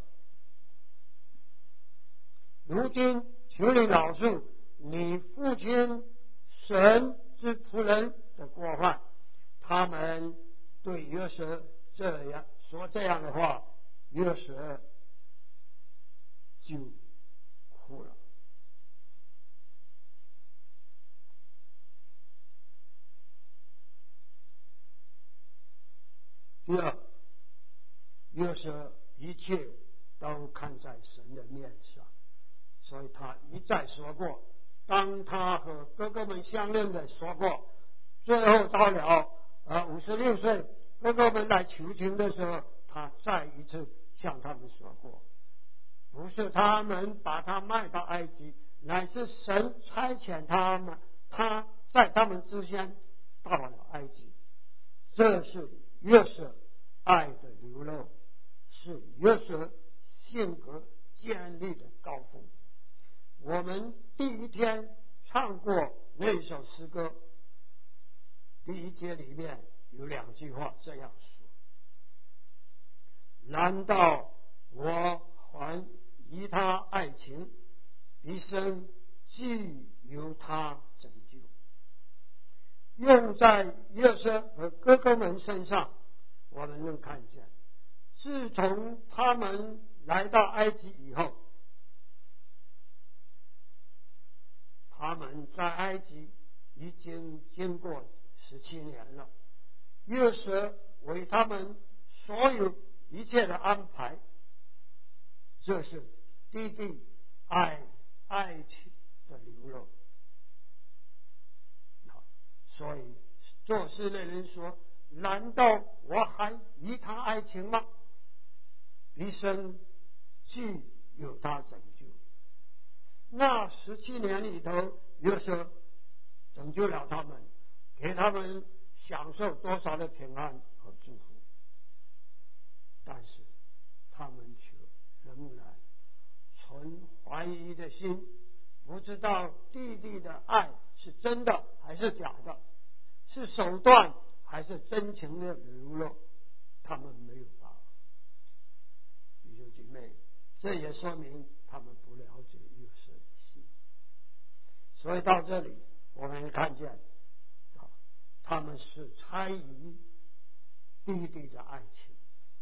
如今求你饶恕你父亲神之仆人的过犯。他们对约瑟这样说这样的话，约瑟就哭了。第二，约瑟一切都看在神的面上，所以他一再说过，当他和哥哥们相认的说过，最后到了56岁，哥哥们来求情的时候，他再一次向他们说过，不是他们把他卖到埃及，乃是神差遣他在他们之间到了埃及。这是约瑟爱的流露，是约瑟性格建立的高峰。我们第一天唱过那首诗歌，第1节里面有2句话这样说，难道我还以他爱情，一生既由他拯救。用在约瑟和哥哥们身上，我们能看见，自从他们来到埃及以后，他们在埃及已经经过17年了，约瑟为他们所有一切的安排，这是弟弟爱情的流露。所以做事的人说，难道我还以他爱情吗？一生既有他拯救。那17年里头，约瑟拯救了他们，给他们享受多少的平安和祝福，但是他们却仍然存怀疑的心，不知道弟弟的爱是真的还是假的，是手段还是真情的流露，他们没有把握。弟兄姐妹，这也说明他们不了解约瑟的心。所以到这里我们看见他们是猜疑弟弟的爱情，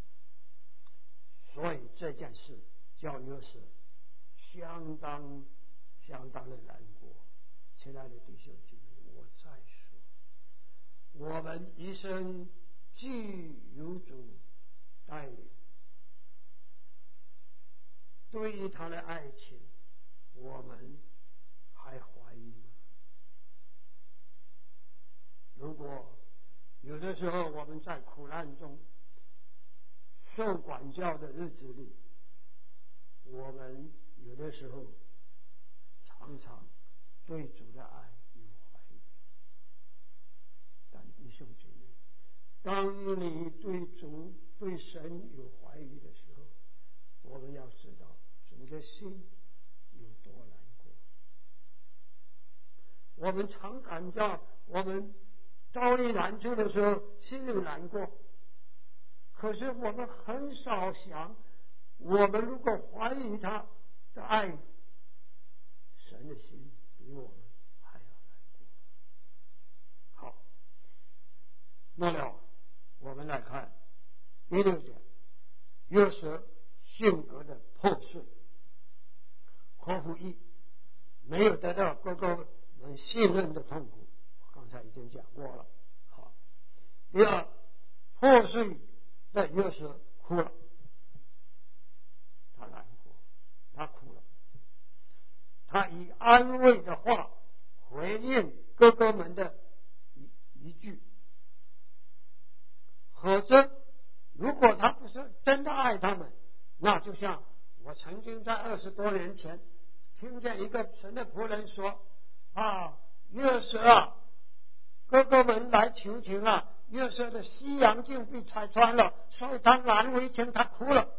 所以这件事叫约瑟相当的难过。亲爱的弟兄姐妹，我再说，我们一生既有主带领，对于他的爱情我们还怀疑吗？如果有的时候我们在苦难中受管教的日子里，我们有的时候常常对主的爱有怀疑。但弟兄姐妹，当你对主对神有怀疑的时候，我们要知道主的心有多难过。我们常感到我们遭遇难处的时候心里难过，可是我们很少想，我们如果怀疑他的爱，神的心比我们还要难过。好，末了我们来看第6点，约瑟性格的破碎。口腹一，没有得到哥哥们信任的痛苦，我刚才已经讲过了。好，第二，破碎的约瑟哭了，他难过，他哭了，他以安慰的话回应哥哥们的一句，否则如果他不是真的爱他们，那就像我曾经在20多年前听见一个神的仆人说约瑟啊，哥哥们来求情啊，约瑟的西洋镜被拆穿了，所以他难为情，他哭了。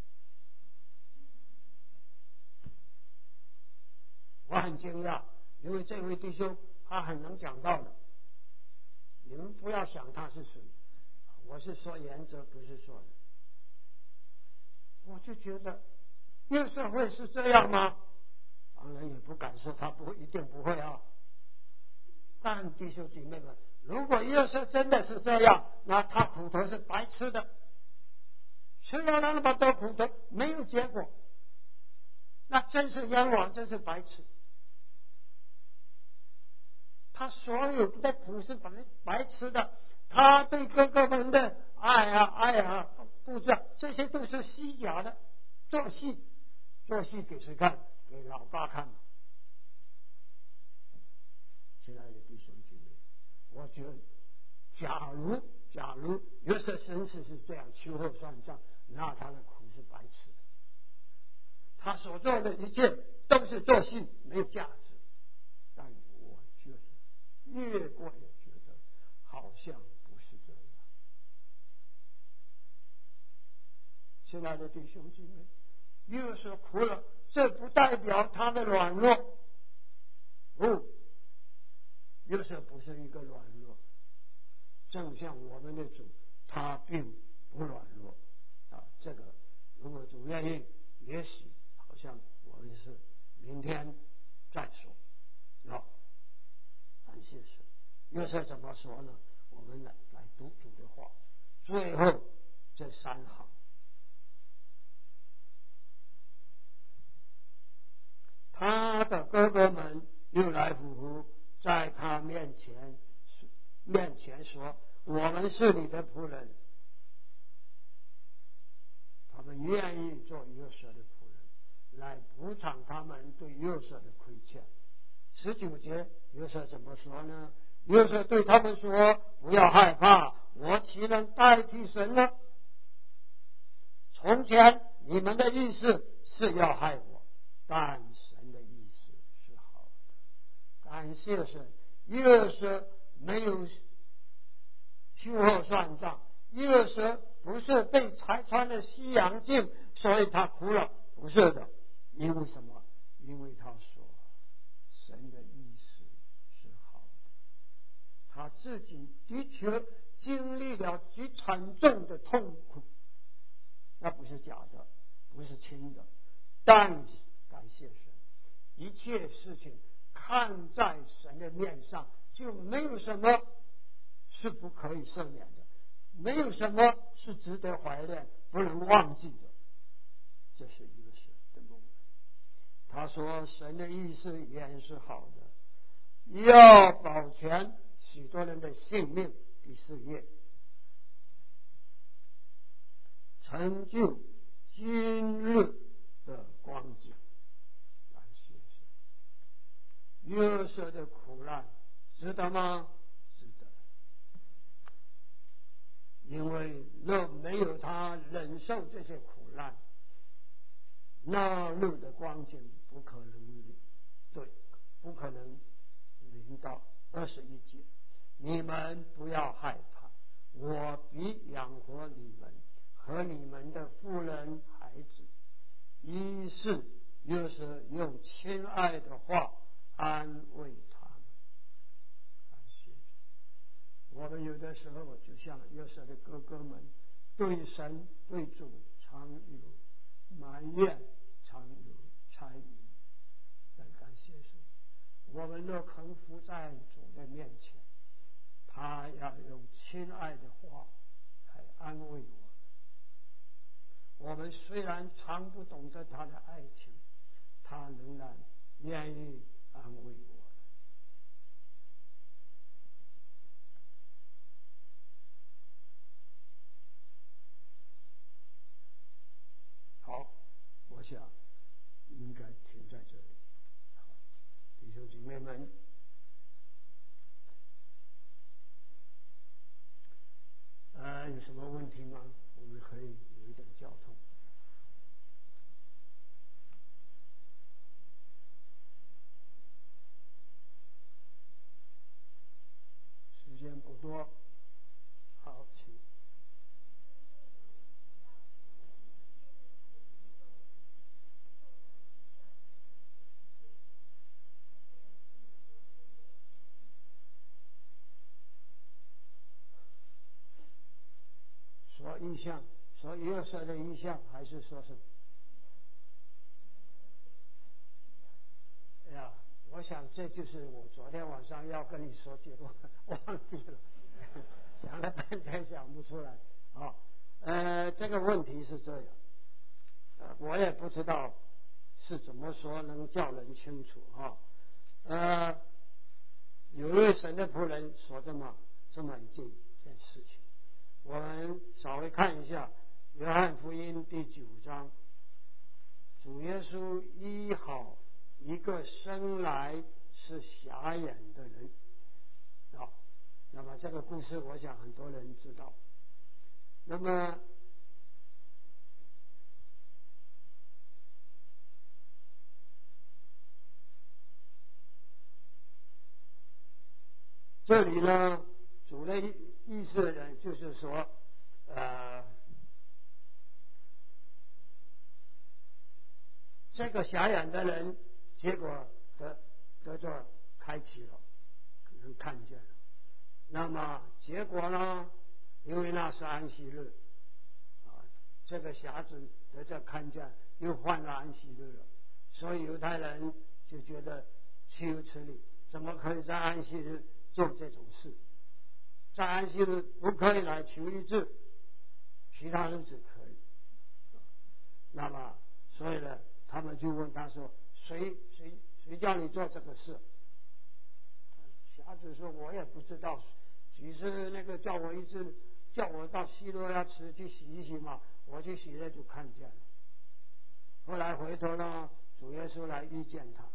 我很惊讶，因为这位弟兄他很能讲道的，你们不要想他是谁，我是说原则，不是说的。我就觉得约瑟会是这样吗？当然也不敢说他一定不会啊。但弟兄姐妹们，如果约瑟真的是这样，那他苦头是白吃的，吃了那么多苦头没有结果，那真是冤枉，真是白吃。他所有的苦是白吃的，他对哥哥们的爱不知道，这些都是虚假的，做戏给谁看？给老爸看嘛。亲爱的弟兄姐妹，我觉得假如约瑟身世是这样秋后算账，那他的苦是白吃的，他所做的一切都是做戏，没有价值。但我觉得越过越觉得好像不是这样。亲爱的弟兄姐妹，约瑟哭了，这不代表他的软弱。约瑟不是一个软弱，正像我们的主，他并不软弱这个如果主愿意，也许好像我们是明天再说。感谢神。约瑟怎么说呢？我们来读主的话，最后这3行，他的哥哥们又来匍匐在他面前说，我们是你的仆人。他们愿意做约瑟的仆人，来补偿他们对约瑟的亏欠。19节约瑟怎么说呢？约瑟对他们说，不要害怕，我岂能代替神呢？从前你们的意思是要害我，但神的意思是好的。感谢神，约瑟没有秋后算账，约瑟不是被拆穿了西洋镜，所以他哭了，不是的。因为什么？因为他说神的意思是他自己的确经历了极惨重的痛苦，那不是假的，不是轻的。但是感谢神，一切事情看在神的面上，就没有什么是不可以赦免的，没有什么是值得怀念不能忘记的。这是一个神的梦。他说神的意思也是好的，要保全许多人的性命。第4页，成就今日的光景。感谢神，约瑟的苦难值得吗？值得，因为若没有他忍受这些苦难，那日的光景不可能不可能临到。21节，你们不要害怕，我必养活你们和你们的妇人孩子。于是约瑟用亲爱的话安慰他们。感谢我们有的时候就像约瑟的哥哥们，对神对主常有埋怨，常有猜疑。但感谢神，我们若肯服在主的面前，他要用亲爱的话来安慰我们。我们虽然常不懂得他的爱情，他仍然愿意安慰我们。好，我想应该停在这里。弟兄姐妹们，有什么问题吗？我们可以有一点交通。时间不多，好，请。说意象，说约瑟的意象，还是说什么？哎呀，我想这就是我昨天晚上要跟你说，结果忘记了，想了半天想不出来。这个问题是这样，我也不知道是怎么说能叫人清楚有一位神的仆人说这么一件事情，我们稍微看一下约翰福音第9章，主耶稣医好一个生来是瞎眼的人那么这个故事我想很多人知道。那么这里呢，主的意思呢，就是说这个瞎眼的人结果得着开启了，能看见了。那么结果呢，因为那是安息日这个瞎子得着看见，又换了安息日了，所以犹太人就觉得岂有此理，怎么可以在安息日做这种事？在安息日不可以来求医治，其他日子可以。那么所以呢，他们就问他说，谁叫你做这个事？瞎子说，我也不知道，只是那个叫我到希罗亚池去洗一洗嘛，我去洗了就看见了。后来回头呢，主耶稣来遇见他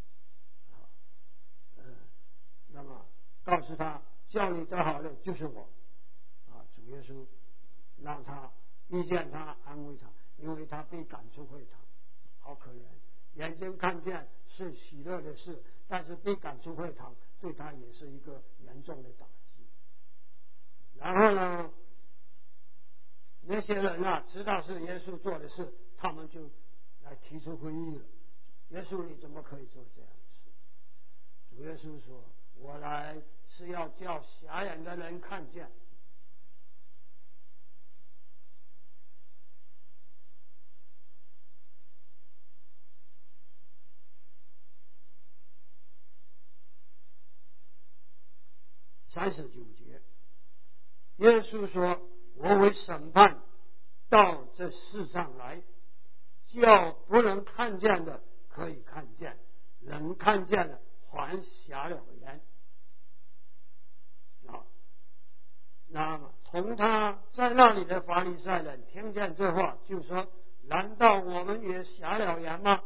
那么告诉他，叫你得好的就是我主耶稣让他遇见他，安慰他，因为他被赶出会堂，好可怜，眼睛看见是喜乐的事，但是被赶出会堂对他也是一个严重的打击。然后呢，那些人知道是耶稣做的事，他们就来提出会议了。耶稣，你怎么可以做这样的事？主耶稣说，我来是要叫瞎眼的人看见。39节，耶稣说：“我为审判到这世上来，叫不能看见的可以看见，能看见的还瞎了眼。”那么从他在那里的法利赛人听见这话，就说：“难道我们也瞎了眼吗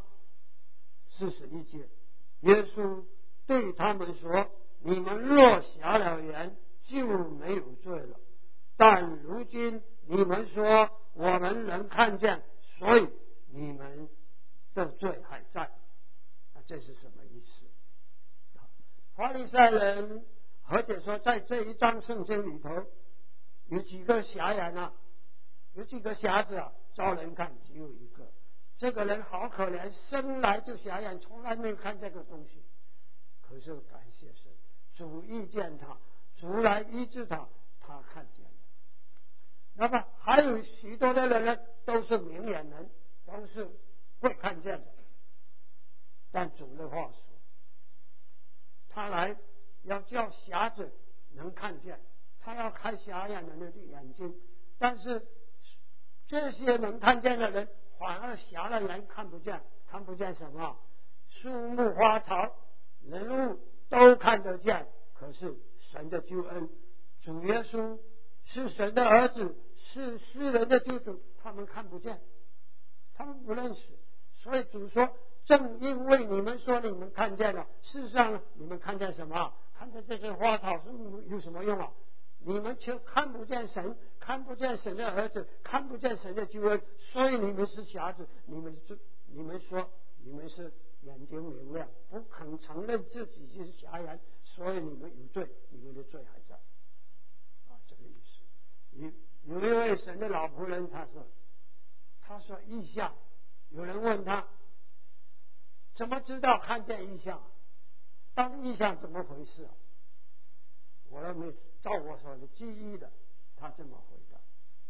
？”41节，耶稣对他们说：“你们若瞎了眼，就没有罪了。但如今你们说我们能看见，所以你们的罪还在。”这是什么意思？法利赛人，而且说在这一章圣经里头，有几个瞎眼啊？有几个瞎子啊？照人看只有一个。这个人好可怜，生来就瞎眼，从来没有看这个东西。可是感谢神，主遇见他，主来医治他，他看见了。那么还有许多的人呢，都是明眼人，都是会看见的。但主的话说，他来要叫瞎子能看见，他要开瞎眼人的眼睛，但是这些能看见的人反而瞎了眼，看不见。看不见什么？树木花草人物都看得见，可是神的救恩，主耶稣是神的儿子，是世人的救主，他们看不见，他们不认识。所以主说，正因为你们说你们看见了，事实上你们看见什么？看见这些花草树木有什么用啊？你们却看不见神，看不见神的儿子，看不见神的救恩，所以你们是瞎子。你们说你们是眼睛明亮，不肯承认自己是瞎眼，所以你们有罪，你们的罪还在。这个意思。有一位神的老仆人，他说异象，有人问他怎么知道看见异象？到底异象怎么回事啊？我都没照我所的记忆的，他这么回答。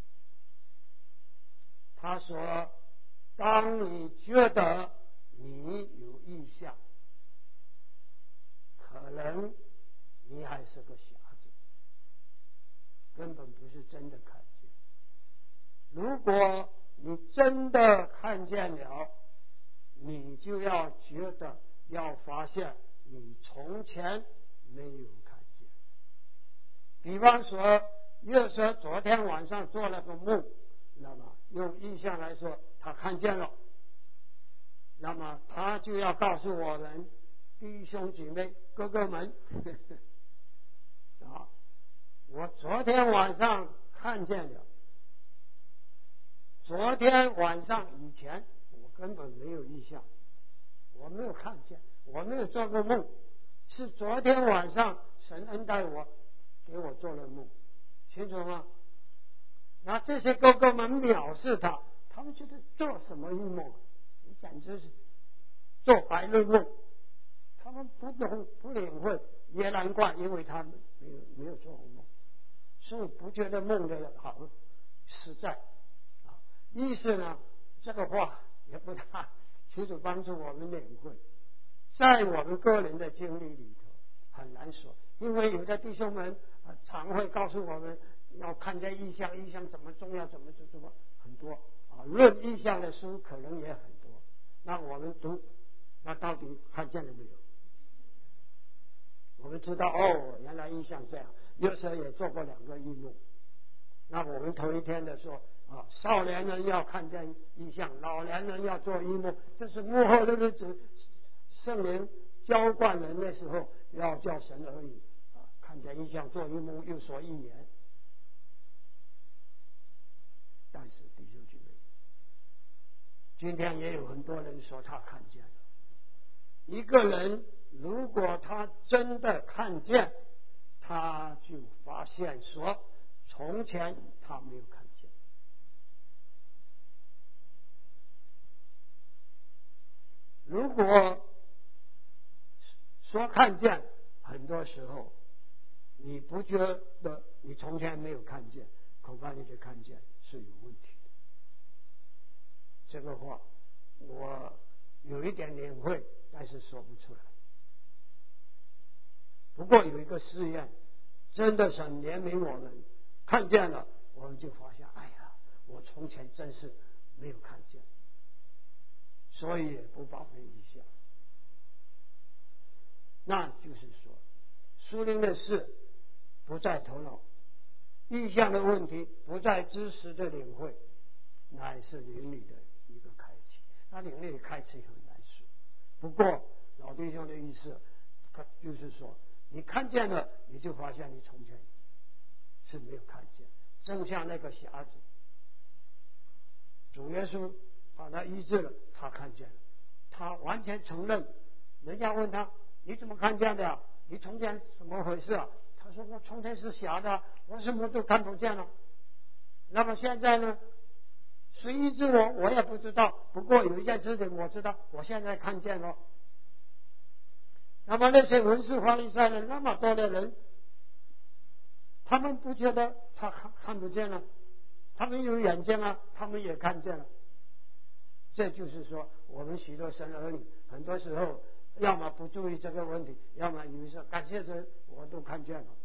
他说：当你觉得你有异象，可能你还是个瞎子，根本不是真的看见。如果你真的看见了，你就要觉得，要发现你从前没有看见。比方说，约瑟昨天晚上做了个梦，那么用意象来说，他看见了，那么他就要告诉我们弟兄姐妹哥哥们我昨天晚上看见了，昨天晚上以前我根本没有意象，我没有看见，我没有做过梦，是昨天晚上神恩待我，给我做了梦，清楚吗？那这些哥哥们藐视他，他们觉得做什么异梦，你简直是做白日梦，他们不懂不领会，也难怪，因为他们没有做过梦，所以不觉得梦的好实在意思呢，这个话也不大清楚帮助我们领会，在我们个人的经历里头很难说，因为有的弟兄们常会告诉我们要看见异象，异象怎么重要，怎么很多论异象的书可能也很多，那我们读，那到底看见了没有？我们知道原来异象这样，约瑟也做过2个异梦。那我们头一天的说少年人要看见异象，老年人要做异梦，这是幕后的日子，圣灵浇灌人的时候要叫神儿女看见异象，做异梦，又说预言。但是弟兄姐妹，今天也有很多人说他看见了。一个人如果他真的看见，他就发现说从前他没有看见。如果说看见，很多时候你不觉得你从前没有看见，恐怕你的看见是有问题的。这个话我有一点领会，但是说不出来。不过有一个试验，真的是怜悯我们，看见了，我们就发现，哎呀，我从前真是没有看见，所以也不宝贝一下。那就是说，属灵的事不在头脑，意象的问题不在知识的领会，乃是灵里的一个开启。那灵里的开启很难说。不过老弟兄的意思就是说，你看见了，你就发现你从前是没有看见。正像那个瞎子，主耶稣把他医治了，他看见了，他完全承认。人家问他，你怎么看见的呀？你从前怎么回事啊？他说，我从前是瞎的，我什么都看不见了。那么现在呢，谁医治我也不知道，不过有一件事情我知道，我现在看见了。那么那些文士法利赛人，那么多的人，他们不觉得他看不见了，他们有眼睛啊，他们也看见了。这就是说，我们许多神儿女很多时候要么不注意这个问题，要么以为说感谢神，我都看见了。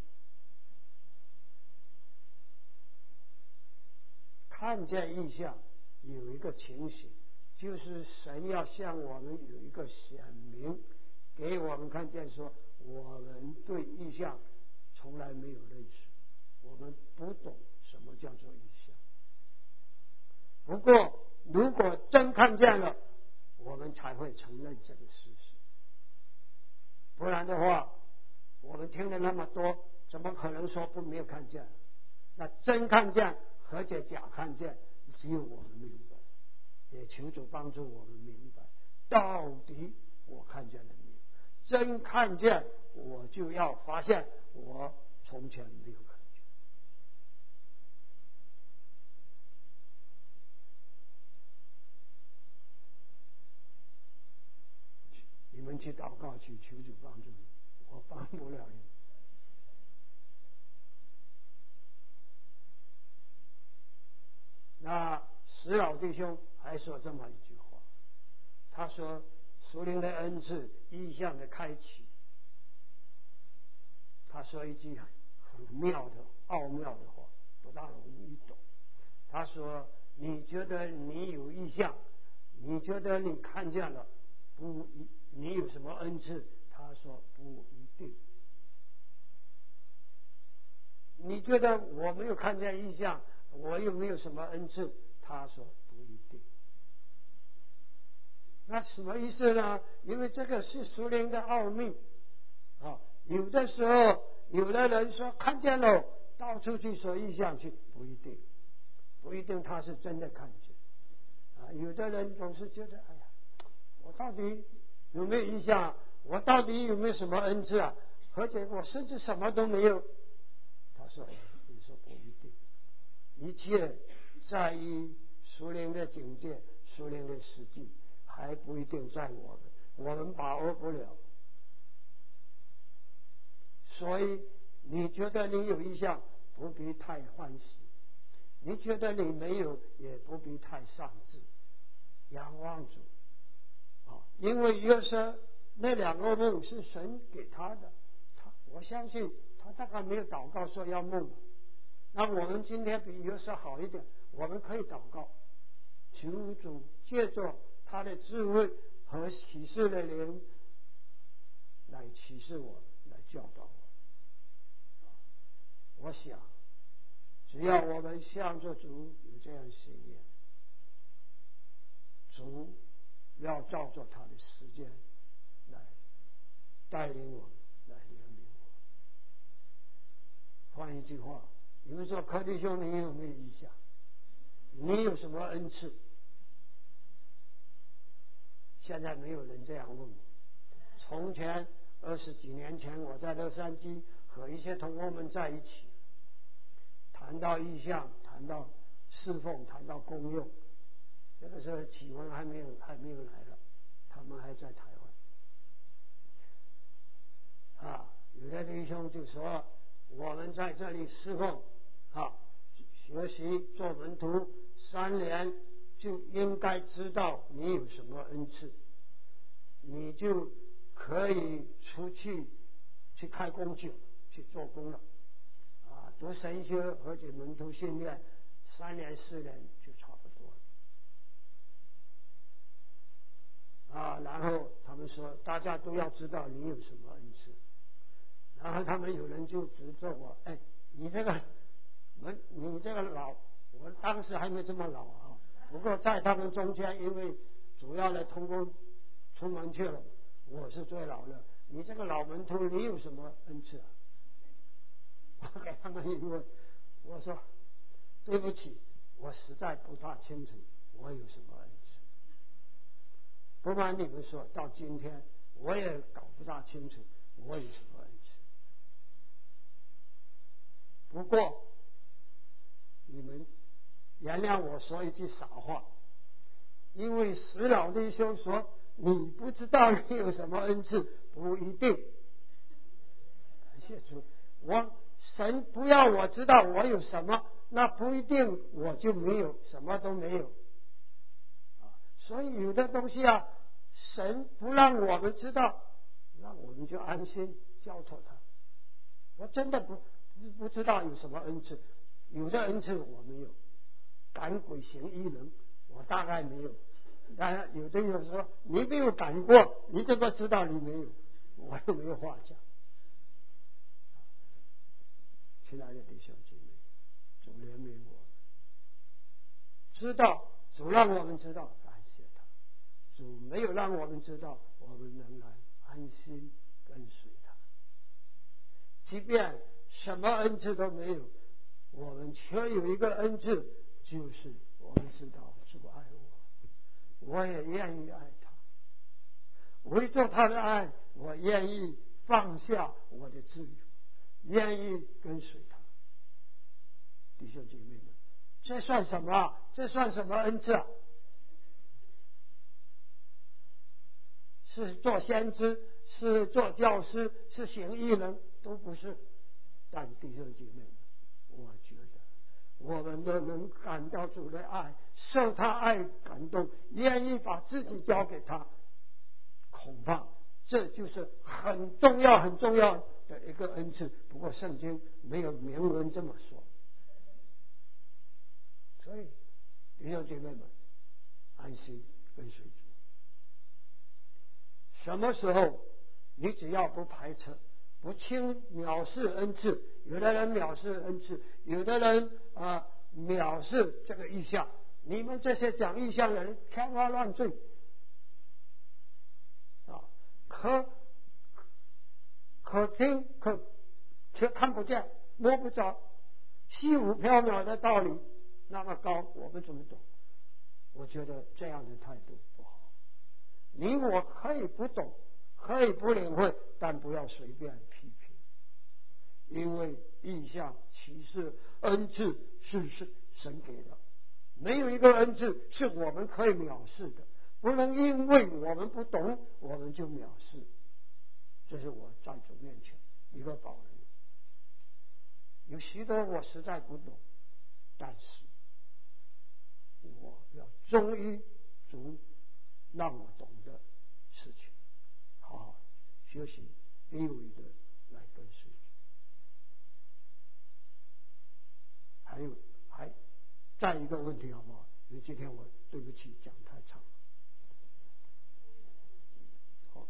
看见异象有一个情形，就是神要向我们有一个显明，给我们看见说，我们对异象从来没有认识，我们不懂什么叫做异象。不过如果真看见了，我们才会承认这个事实。不然的话，我们听了那么多，怎么可能说没有看见？那真看见和假看见，只有我们明白。也求主帮助我们明白，到底我看见了没有？真看见，我就要发现我从前没有看见。你们去祷告去，求主帮助你，我帮不了你。那石老弟兄还说这么一句话，他说属灵的恩赐，异象的开启。他说一句很妙的奥妙的话，不大容易懂。他说，你觉得你有异象，你觉得你看见了，你有什么恩赐？他说不一定。你觉得我没有看见异象，我又没有什么恩赐？他说不一定。那什么意思呢？因为这个是属灵的奥秘啊。有的时候有的人说看见了，到处去说异象去，不一定，不一定他是真的看见啊。有的人总是觉得，哎呀，我到底有没有异象？我到底有没有什么恩赐啊？而且我甚至什么都没有。他说，你说不一定，一切在于属灵的境界，属灵的实际，还不一定在我们把握不了。所以你觉得你有异象，不必太欢喜；你觉得你没有，也不必太丧志。仰望主啊，因为约瑟那两个梦是神给他的，我相信他大概没有祷告说要梦。那我们今天比约瑟好一点，我们可以祷告，求主借着他的智慧和启示的灵来启示我，来教导我。我想只要我们向着主有这样信念，主要照着他的时间来带领我们，来怜悯我们。换一句话，你们说柯弟兄，你有没有异象？你有什么恩赐？现在没有人这样问我。从前20几年前，我在洛杉矶和一些同工们在一起，谈到异象，谈到侍奉，谈到功用。这个时候启文还没有来了，他们还在台湾。有的弟兄就说， 我们在这里侍奉学习做门徒3年，就应该知道你有什么恩赐，你就可以出去开工具去做工了。读神学或者门徒训练3年4年就差不多了。然后他们说大家都要知道你有什么恩赐，然后他们有人就指责我，你这个老，我当时还没这么老不过在他们中间，因为主要的同工出门去了，我是最老的，你这个老门徒你有什么恩赐我给他们一问，我说对不起，我实在不大清楚我有什么恩赐。不瞒你们说，到今天我也搞不大清楚我有什么恩赐。不过你们原谅我说一句傻话，因为石老弟兄说你不知道你有什么恩赐，不一定。感谢主，神不要我知道我有什么，那不一定我就没有，什么都没有。所以有的东西神不让我们知道，那我们就安心交托他。我真的不知道有什么恩赐，有的恩赐我没有，赶鬼行异能我大概没有。当然有的人说你没有赶过，你怎么知道你没有？我又没有话讲。亲爱的弟兄姐妹，主怜悯我，知道主让我们知道，感谢他。主没有让我们知道，我们仍然安心跟随他。即便什么恩赐都没有，我们却有一个恩赐，就是我们知道主爱我，我也愿意爱他。为着他的爱，我愿意放下我的自由，愿意跟随他。弟兄姐妹们，这算什么？这算什么恩赐是做先知，是做教师，是行异能，都不是。但弟兄姐妹们，我觉得我们都能感到主的爱，受他爱感动，愿意把自己交给他，恐怕这就是很重要很重要的一个恩赐。不过圣经没有明文这么说。所以弟兄姐妹们，安心跟随主。什么时候你只要不排斥，不藐视恩赐，有的人藐视恩赐，有的人藐视这个异象，你们这些讲异象的人天花乱坠可听却看不见摸不着，虚无缥缈的道理那么高，我们怎么懂？我觉得这样的态度不好。你我可以不懂，可以不领会，但不要随便批评，因为异象、启示、恩赐是神给的，没有一个恩赐是我们可以藐视的，不能因为我们不懂我们就藐视。这是我在主面前一个保人。有许多我实在不懂，但是我要忠于主让我懂的事情，好好学习，卑微的来跟随。还再一个问题好不好？因为今天我对不起讲太长了。好，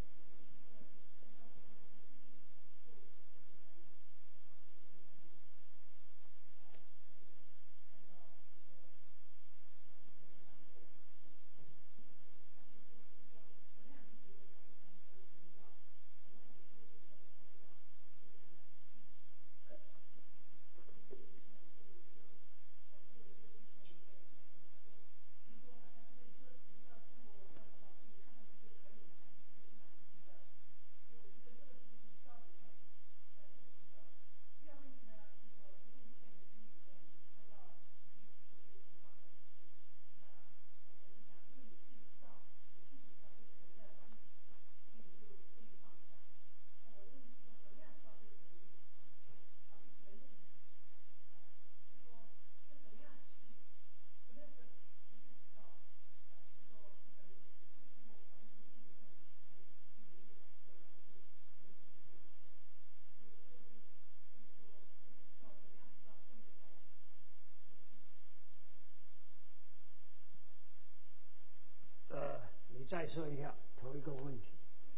你再说一下头一个问题。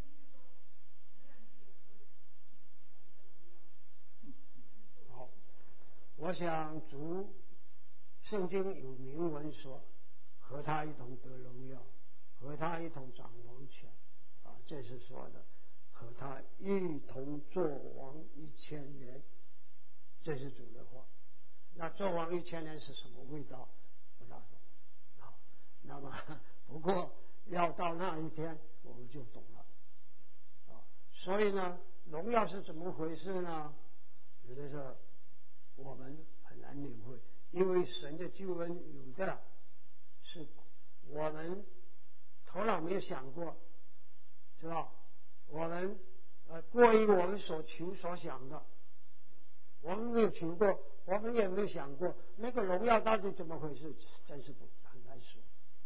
好，我想主圣经有明文说，和他一同得荣耀，和他一同掌王权啊，这是说的和他一同作王1000年，这是主的话。那作王1000年是什么味道？不大懂。好，那么不过要到那一天我们就懂了啊。所以呢，荣耀是怎么回事呢？有的时候我们很难领会，因为神的救恩有的是我们头脑没有想过，是吧？我们过于我们所求所想的，我们没有求过，我们也没有想过那个荣耀到底怎么回事，真是很难说。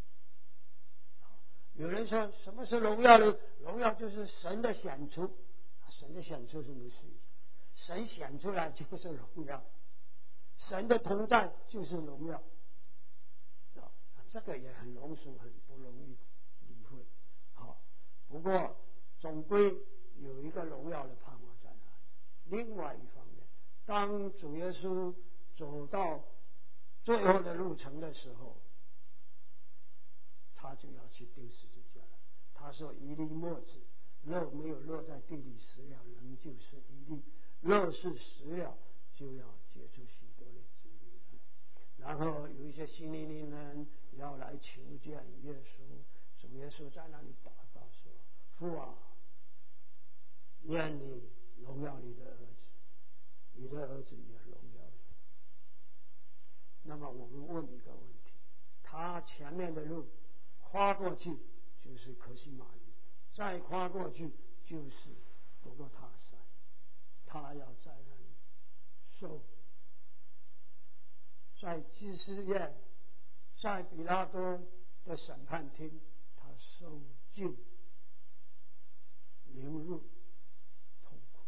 有人说什么是荣耀呢？荣耀就是神的显出，神的显出是什么意思？神显出来就是荣耀，神的同在就是荣耀。这个也很庸俗，很不容易理会。好，不过总归有一个荣耀的盼望在那里。另外一方面，当主耶稣走到最后的路程的时候，他就要去钉十字架了。他说：“一粒麦子，肉没有落在地里死了，仍旧是一粒；肉是死了，就要结出许多的子粒来。”然后有一些希利尼人要来求见耶稣，主耶稣在那里祷告说：“父啊，愿你荣耀你的儿子，你的儿子也荣耀你。”那么我们问一个问题：他前面的路跨过去就是可西玛尼，再跨过去就是伯克塔山，他要在那里受，在祭司院，在比拉多的审判厅，他受尽凌辱痛苦，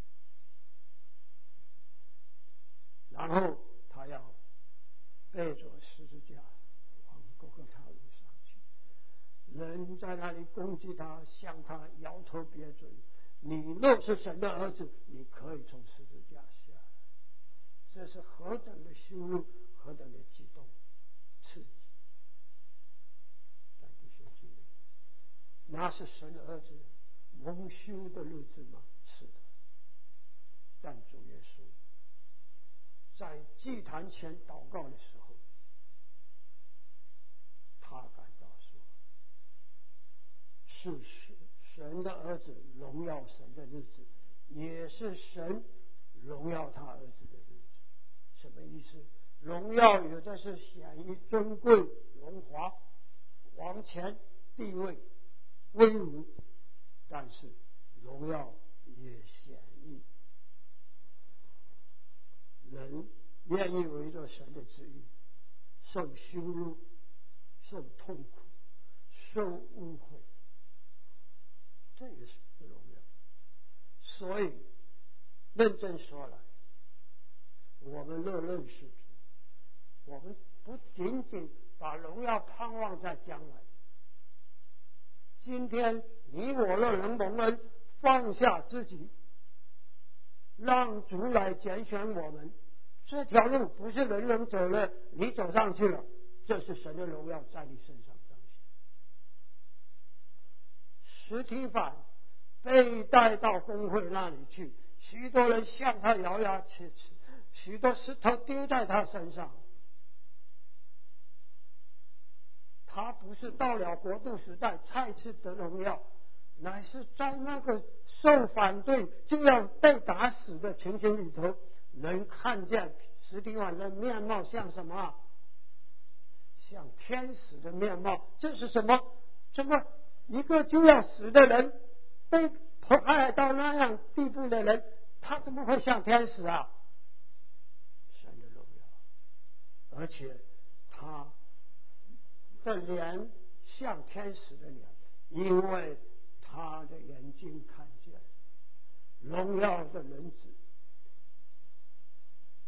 然后他要背着十字架往各个岔路上去，人在那里攻击他，向他摇头别嘴。你若是神的儿子，你可以从十字架下来。这是何等的羞辱，何等的激动刺激！但弟兄姐妹，那是神的儿子蒙羞的日子吗？是的。但主耶稣在祭坛前祷告的时候，他感到说，是神的儿子荣耀神的日子，也是神荣耀他儿子的日子。什么意思？荣耀有的是显于尊贵荣华、王权、地位、威武，但是荣耀也显于人愿意为着神的旨意受羞辱、受痛苦、受误会，这也是荣耀。所以认真说来，我们若认识主，我们不仅仅把荣耀盼望在将来。今天你我若能蒙恩，放下自己，让主来拣选我们，这条路不是人人走了，你走上去了，这是神的荣耀在你身上彰显。司提反被带到公会那里去，许多人向他咬牙切齿，许多石头丢在他身上。他不是到了国度时代再次得荣耀，乃是在那个受反对就要被打死的情形里头，能看见司提反的面貌像什么？像天使的面貌。这是什么？怎么一个就要死的人，被迫害到那样地步的人，他怎么会像天使啊？神的荣耀，而且他的脸像天使的脸，因为他的眼睛看见荣耀的人子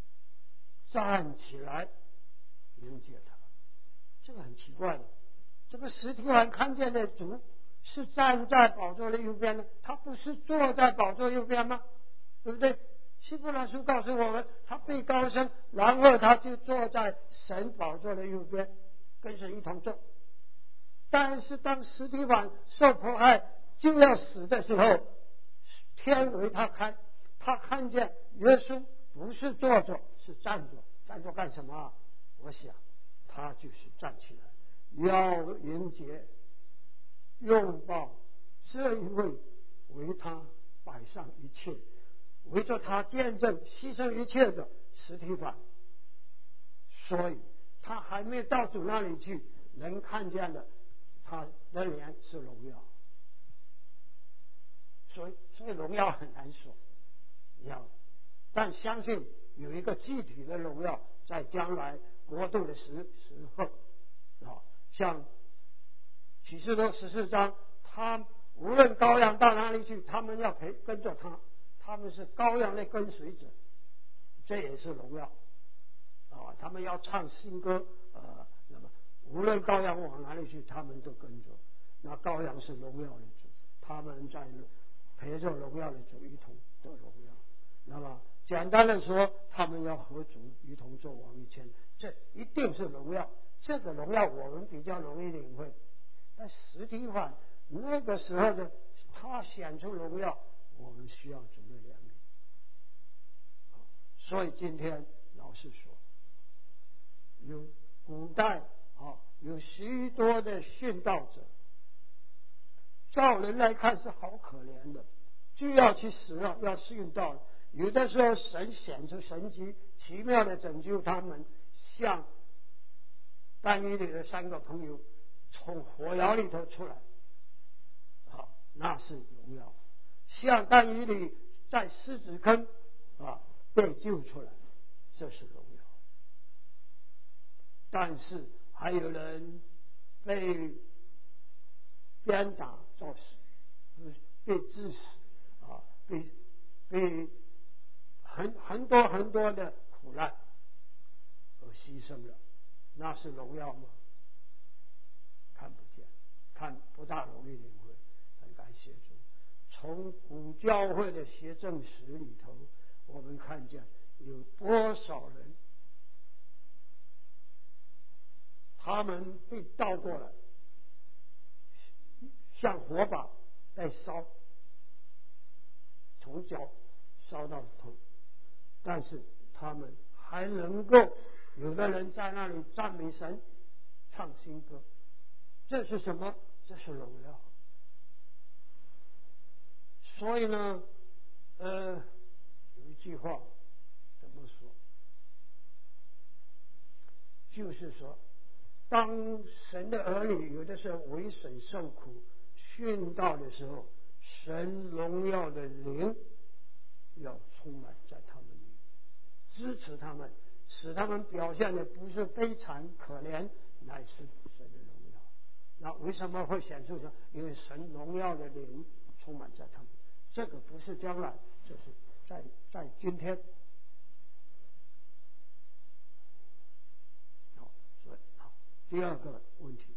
站起来迎接他。这个很奇怪的， 这个司提反看见的主是站在宝座的右边呢，他不是坐在宝座右边吗？对不对？希伯来书告诉我们，他被高升，然后他就坐在神宝座的右边，跟神一同坐。但是当司提反受迫害就要死的时候，天为他开，他看见耶稣不是坐着，是站着。站着干什么啊？我想他就是站起来，要迎接拥抱这一位为他摆上一切，为着他见证牺牲一切的司提反。所以他还没到主那里去，能看见的他的脸是荣耀。所以荣耀很难说，但相信有一个具体的荣耀在将来国度的时候啊，像启示录14章，他无论羔羊到哪里去，他们要跟着他，他们是羔羊的跟随者，这也是荣耀啊。他们要唱新歌那么无论羔羊往哪里去，他们都跟着。那羔羊是荣耀的主，他们在陪着荣耀的主一同得荣耀。那么简单的说，他们要和主一同作王一千，这一定是荣耀。这个荣耀我们比较容易领会，但司提反那个时候的他显出荣耀，我们需要主的怜悯。所以今天老实说，有古代有许多的殉道者，照人来看是好可怜的，就要去死了，要殉道了。有的时候神显出神迹，奇妙的拯救他们，像但以理的3个朋友从火窑里头出来，那是荣耀。像但以理在狮子坑被救出来，这是荣耀。但是还有人被鞭打致死，被致死被很多的苦难而牺牲了，那是荣耀吗？看不见，看不大容易领会。很感谢主，从古教会的学证史里头，我们看见有多少人，他们被倒过来，像火把在烧，从脚烧到头，但是他们还能够，有的人在那里赞美神，唱新歌，这是什么？这是荣耀。所以呢，有一句话怎么说？就是说，当神的儿女有的时候为神受苦、殉道的时候，神荣耀的灵要充满在他们里，支持他们，使他们表现的不是悲惨可怜，乃是神的荣耀。那为什么会显出呢？因为神荣耀的灵充满在他们，这个不是将来，这是在今天。所以第二个问题。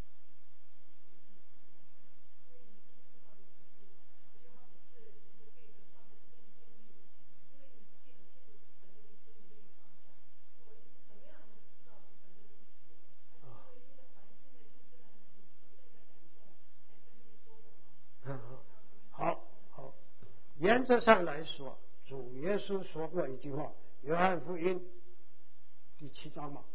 好，原则上来说，主耶稣说过一句话，约翰福音第7章嘛，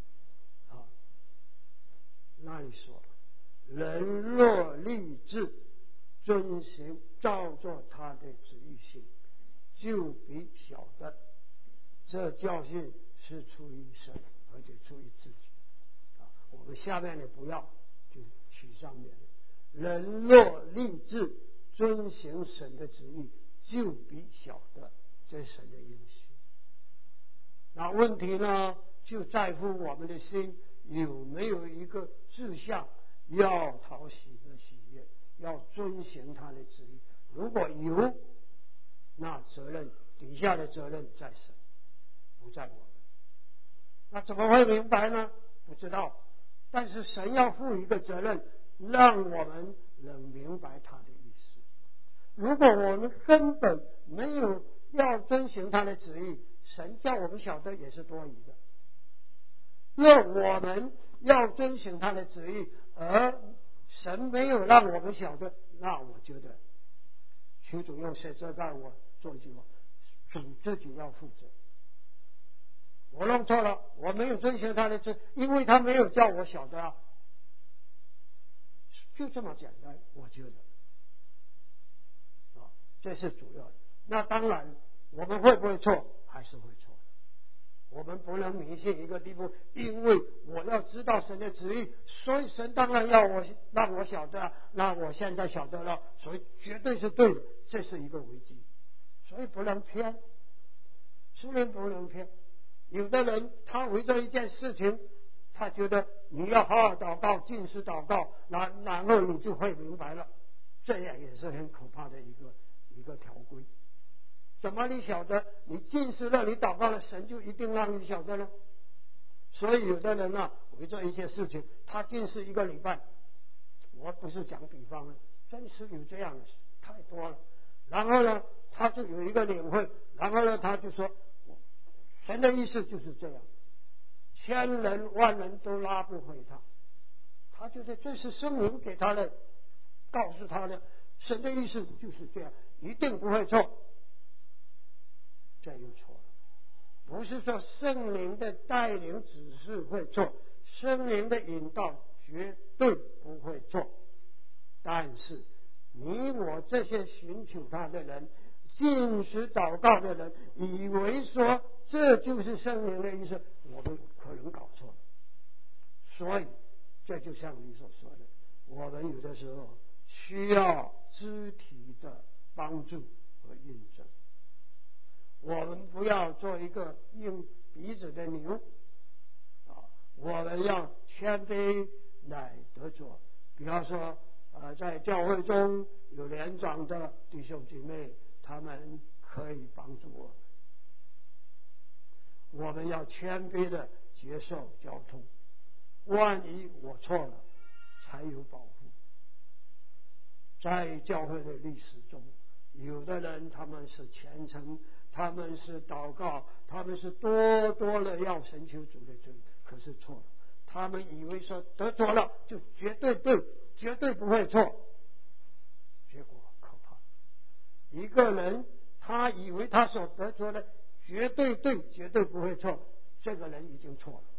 那里说，人若立志遵行，照着他的旨意行，就必晓得这教训是出于神，而且出于自己。我们下面的不要，就取上面的。人若立志遵行神的旨意，就必晓得这是神的应许。那问题呢，就在乎我们的心有没有一个志向，要讨喜的喜悦，要遵行他的旨意。如果有，那责任底下的责任在神，不在我们。那怎么会明白呢？不知道。 但是神要负一个责任，让我们能明白他的意思。如果我们根本没有要遵循他的旨意，神叫我们晓得也是多余的。若我们要遵循他的旨意，而神没有让我们晓得，那我觉得求主用谁责怪我做一句话，主自己要负责。我弄错了，我没有遵循他的旨，因为他没有叫我晓得啊，就这么简单，我觉得啊，这是主要的。那当然，我们会不会错？还是会错的。我们不能迷信一个地步，因为我要知道神的旨意，所以神当然要我让我晓得，那我现在晓得了，所以绝对是对的，这是一个危机，所以不能偏，虽然不能偏。有的人他为这一件事情，他觉得你要好好祷告，禁食祷告，然后你就会明白了，这样也是很可怕的一个条规。怎么你晓得？你禁食了，你祷告了，神就一定让你晓得呢？所以有的人啊，为这一些事情，他禁食1个礼拜，我不是讲比方了，真是有这样的事太多了。然后呢，他就有一个领会，然后呢，他就说。神的意思就是这样，千人万人都拉不回他，他觉得这是圣灵给他的，告诉他的，神的意思就是这样，一定不会错，这又错了。不是说圣灵的带领只是会错，圣灵的引导绝对不会错，但是你我这些寻求他的人，禁食祷告的人，以为说这就是圣灵的意思，我们可能搞错了。所以这就像你所说的，我们有的时候需要肢体的帮助和印证。我们不要做一个硬鼻子的牛啊，我们要谦卑来得着。比方说在教会中有年长的弟兄姐妹，他们可以帮助我们。我们要谦卑的接受交通，万一我错了，才有保护。在教会的历史中，有的人他们是虔诚，他们是祷告，他们是多的要神求主的罪，可是错了。他们以为说得着了就绝对对，绝对不会错，结果可怕。一个人他以为他所得着的绝对对，绝对不会错，这个人已经错了。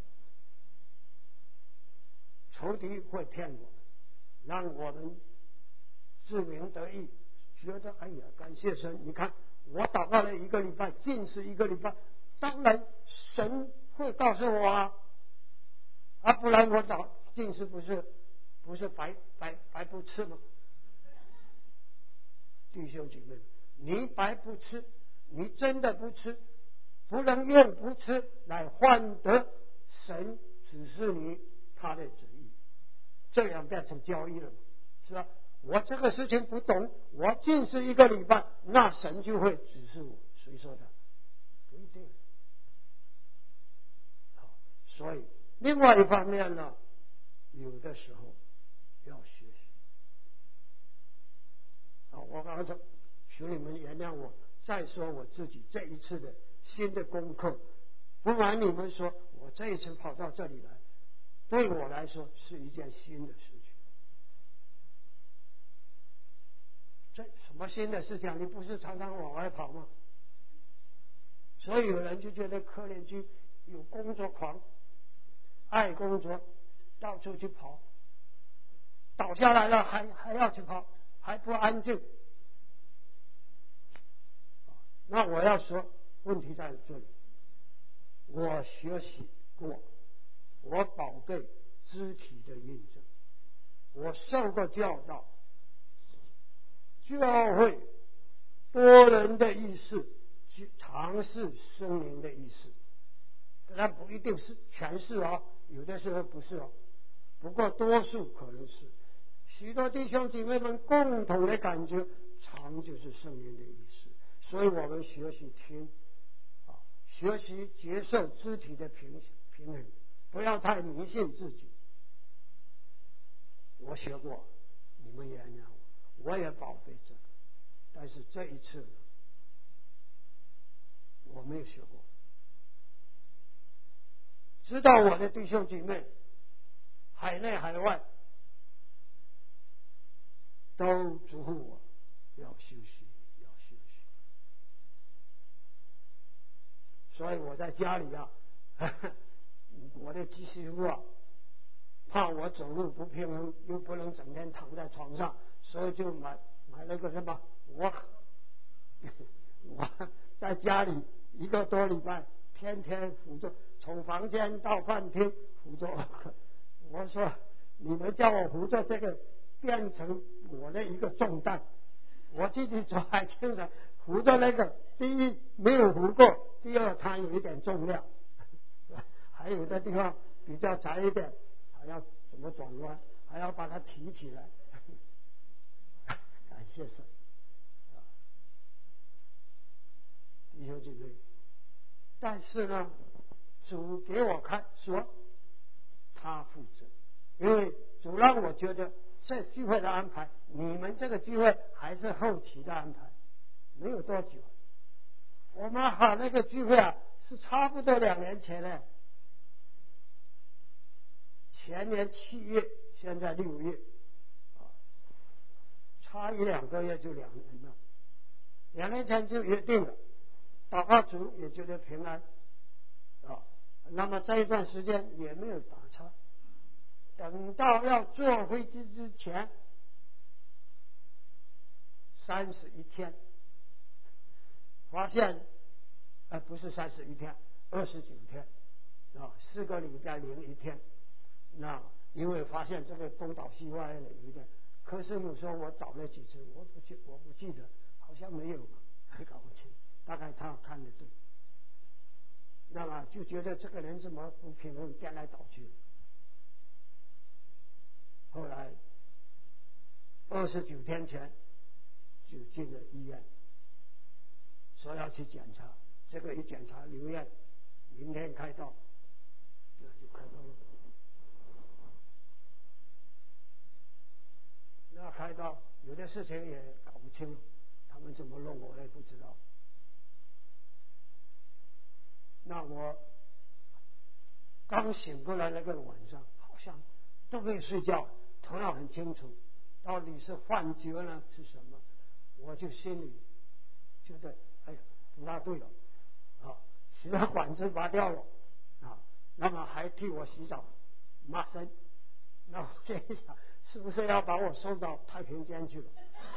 仇敌会骗我们，让我们自鸣得意，觉得哎呀，感谢神！你看我祷告了1个礼拜，禁食1个礼拜，当然神会告诉我啊，不然我禁食不是白不吃吗？弟兄姐妹，你白不吃，你真的不吃，不能用不吃来换得神指示你他的旨意，这样变成交易了，是吧？我这个事情不懂，我禁食1个礼拜，那神就会指示我。谁说的？不一定。所以另外一方面呢，有的时候要学习。我刚才求你们原谅我，再说我自己这一次的新的功课。不瞒你们说，我这一次跑到这里来，对我来说是一件新的事情。这什么新的事情？你不是常常往外跑吗？所以有人就觉得柯连居有工作狂，爱工作，到处去跑，倒下来了还要去跑，还不安静。那我要说，问题在这里。我学习过，我宝贝肢体的印证，我受过教导，教会多人的意思去尝试圣灵的意思，但不一定是全是哦，有的时候不是哦，不过多数可能是。许多弟兄姐妹们共同的感觉，常就是圣灵的意思，所以我们学习听，学习接受肢体的平衡，不要太迷信自己。 学过，你们原谅我，我也宝贝这个，但是这一次我没有学过。知道我的弟兄姐妹海内海外都嘱咐我要休息，要休息。所以我在家里啊，我的继媳妇啊，怕我走路不平衡，又不能整天躺在床上，所以就买了个什么，我在家里1个多礼拜，天天辅助，从房间到饭厅辅助。我说你们叫我辅助这个，变成我的一个重担。我自己做还经常扶着那个，第一没有扶过，第二它有一点重量，还有的地方比较窄一点，还要怎么转弯，还要把它提起来。感谢神，弟兄姐妹。但是呢，主给我看说他负责，因为主让我觉得这聚会的安排，你们这个聚会还是后期的安排，没有多久。我们那个聚会啊，是差不多2年前呢，前年7月，现在6月，差1-2个月就2年了。2年前就约定了，祷告主也觉得平安那么这一段时间也没有打岔，等到要坐飞机之前31天，发现不是31天，29天4个礼拜零1天。那因为发现这个东倒西歪的有一点，柯师母说我找了几次，我不记得，好像没有，还搞不清，大概他看得对。那么就觉得这个人怎么不平衡，颠来倒去。后来29天前就进了医院，说要去检查，这个一检查留院，明天开刀，那就开刀了。那开刀有的事情也搞不清，他们怎么弄我也不知道。那我刚醒过来那个晚上，好像都没有睡觉，头脑很清楚，到底是幻觉呢是什么？我就心里觉得哎呀不大对了血管子拔掉了那么还替我洗澡抹身，那我这一想是不是要把我送到太平间去了？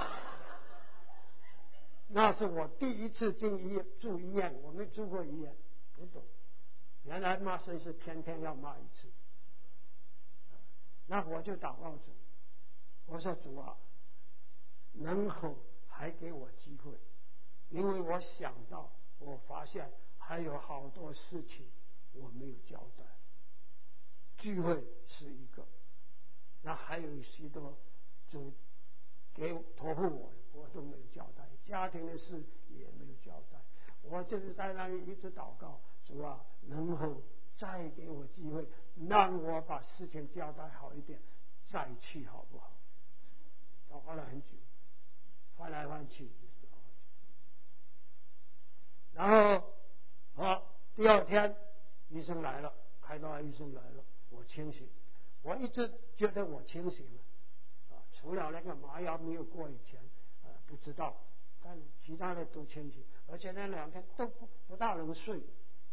那是我第一次进医院住医院，我没住过医院，不懂。原来抹身是天天要抹一次。那我就祷告主，我说主啊，能否还给我机会？因为我想到，我发现还有好多事情我没有交代。聚会是一个，那还有许多主给托付我都没有交代，家庭的事也没有交代。我就是在那里一直祷告，主啊，能否再给我机会，让我把事情交代好一点，再去好不好？祷告了很久，翻来翻去，然后第2天医生来了，开刀医生来了，我清醒，我一直觉得我清醒了除了那个麻药没有过以前不知道，但其他的都清醒，而且那2天都不大能睡。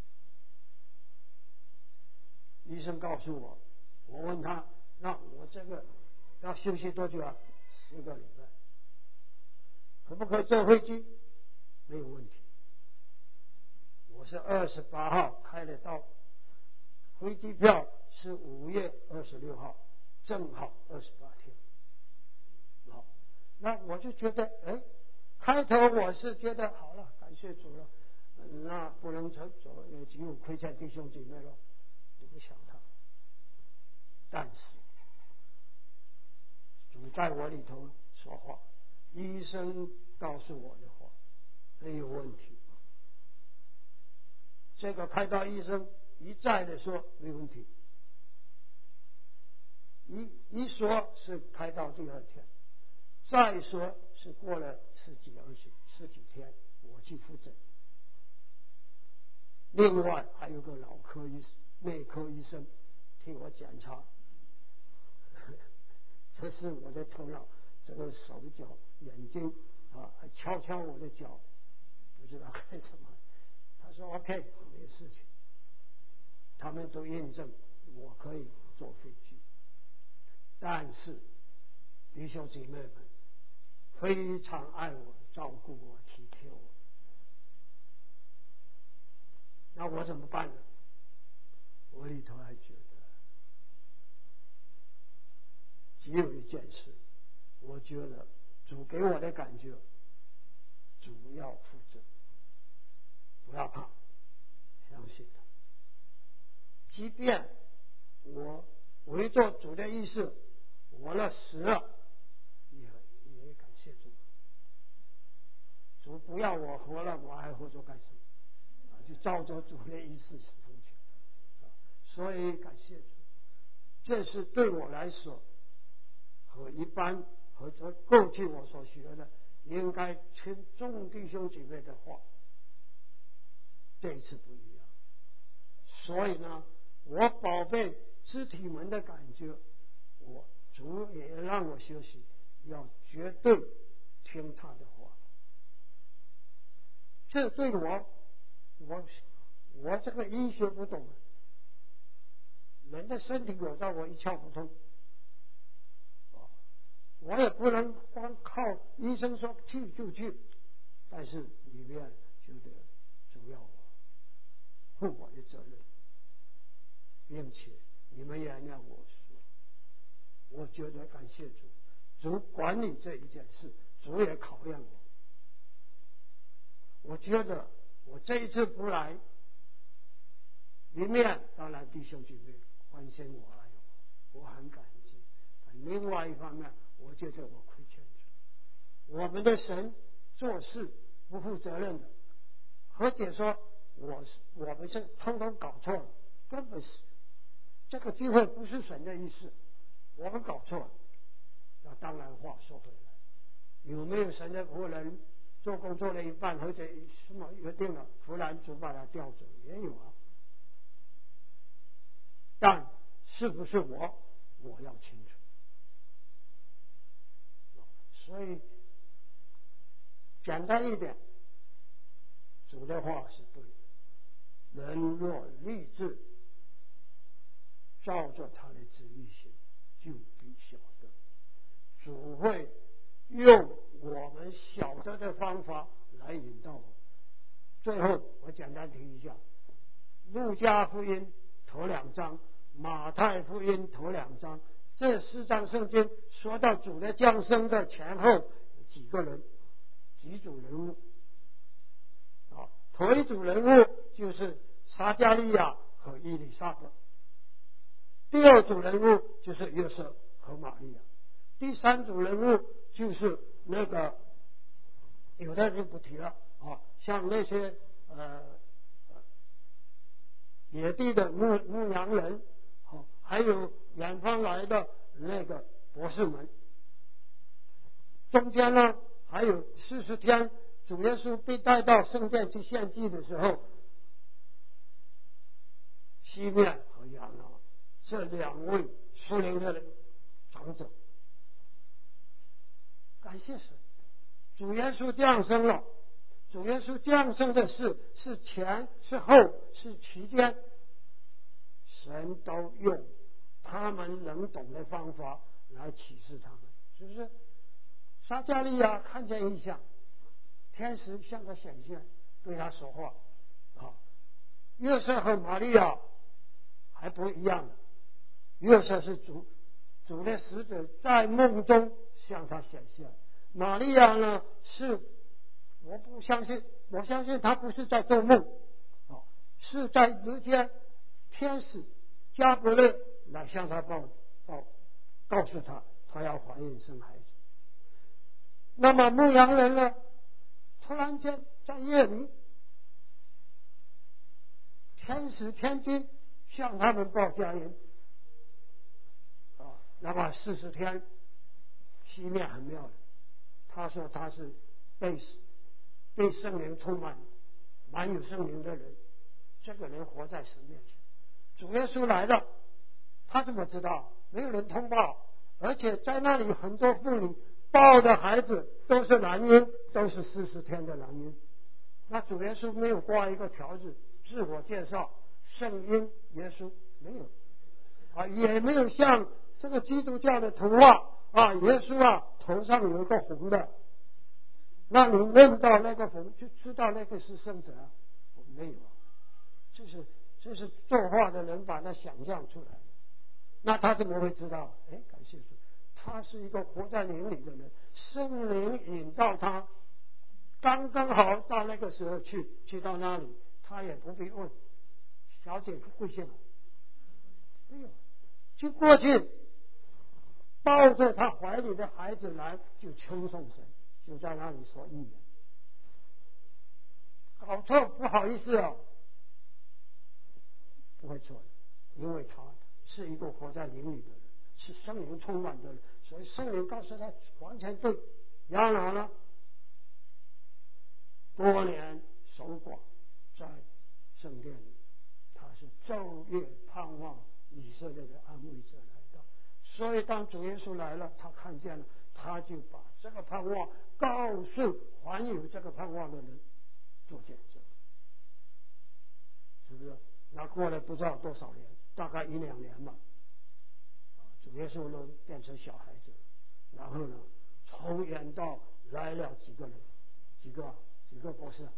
医生告诉我，我问他，那我这个要休息多久10个礼拜，可不可以坐飞机？没有问题。我是28号开的刀，飞机票是5月26号，正好28天。那我就觉得开头我是觉得好了，感谢主了，那不能走也只有亏欠弟兄姐妹了，就不想他。但是主在我里头说话，医生告诉我的话没有问题。这个开刀医生一再的说没问题， 一说是开到第二天，再说是过了十几天我去复诊。另外还有个内科医生替我检查，这是我的头脑，这个手脚眼睛还敲敲我的脚，不知道干什么。他说 OK 没事情，他们都验证我可以坐飞机。但是弟兄姐妹们非常爱我，照顾我，体贴我，那我怎么办呢？我里头还觉得只有一件事，我觉得主给我的感觉，主要负责，不要怕，相信他。即便我违做主的意思，活了死了，也感谢主。主不要我活了，我还活着干什么？就照着主的意思死奉去。所以感谢主，这是对我来说和一般和过去我所学的应该听众弟兄姐妹的话，这一次不一样。所以呢，我宝贝肢体们的感觉，主也让我学习要绝对听他的话。这对我这个医学不懂，人的身体有到我一窍不通，我也不能光靠医生说去就去，但是里面觉得主要我负我的责任，并且你们也让我说，我觉得感谢主，主管理这一件事，主也考验我。我觉得我这一次不来，里面当然弟兄姐妹关心我爱我，我很感激。但另外一方面，我觉得我亏欠主。我们的神做事不负责任的，何解说我们是通通搞错了，根本是这个机会不是神的意思，我们搞错了。那当然话说回来，有没有神的仆人做工作了一半，或者什么约定了，忽然主把他调走，也有啊。但是不是我要清楚。所以简单一点，主的话是对的。人若立志照着他的旨意行，就必晓得主会用我们晓得的方法来引导我。最后我简单提一下，路加福音头2章，马太福音头2章，这4章圣经说到主的降生的前后几组人物。头一组人物就是撒迦利亚和伊丽莎白，第二组人物就是约瑟和玛利亚，第3组人物就是那个有的就不提了像那些野地的牧羊人，还有远方来的那个博士们。中间呢还有40天主耶稣被带到圣殿去献祭的时候，西面和亚拿这2位属灵的长者。感谢神，主耶稣降生了。主耶稣降生的事是前是后是期间，神都用他们能懂的方法来启示他们，是不是？撒迦利亚看见异象，天使向他显现，对他说话约瑟和玛利亚还不一样的，约瑟是主的使者在梦中向他显现，玛利亚呢是我相信他不是在做梦是在日间天使加百列来向他告诉他要怀孕生孩子。那么牧羊人呢，突然间在夜里，天使天君向他们报佳音那么40天西面很妙的，他说他是被圣灵充满，满有圣灵的人，这个人活在神面前。主耶稣来了，他怎么知道？没有人通报，而且在那里很多妇女抱的孩子都是男婴，都是40天的男婴。那主耶稣没有挂一个条子自我介绍，圣婴耶稣没有也没有像这个基督教的图画耶稣头上有一个红的，那你认到那个红就知道那个是圣者没有这是作画的人把它想象出来的。那他怎么会知道？感谢主，他是一个活在灵里的人，圣灵引导他，刚刚好到那个时候去到那里，他也不必问小姐跪下，没有，就过去抱着他怀里的孩子来，就称颂神，就在那里说预言。搞错不好意思不会错的，因为他是一个活在灵里的人，是圣灵充满的人，所以圣灵告诉他完全对。然而呢，多年守寡在圣殿里，他是昼夜盼望以色列的安慰者来到。所以当主耶稣来了，他看见了，他就把这个盼望告诉还有这个盼望的人做见证，是不是？那过了不知道多少年，大概1-2年吧，主耶稣呢变成小孩子，然后呢从远道来了几个人，几个博士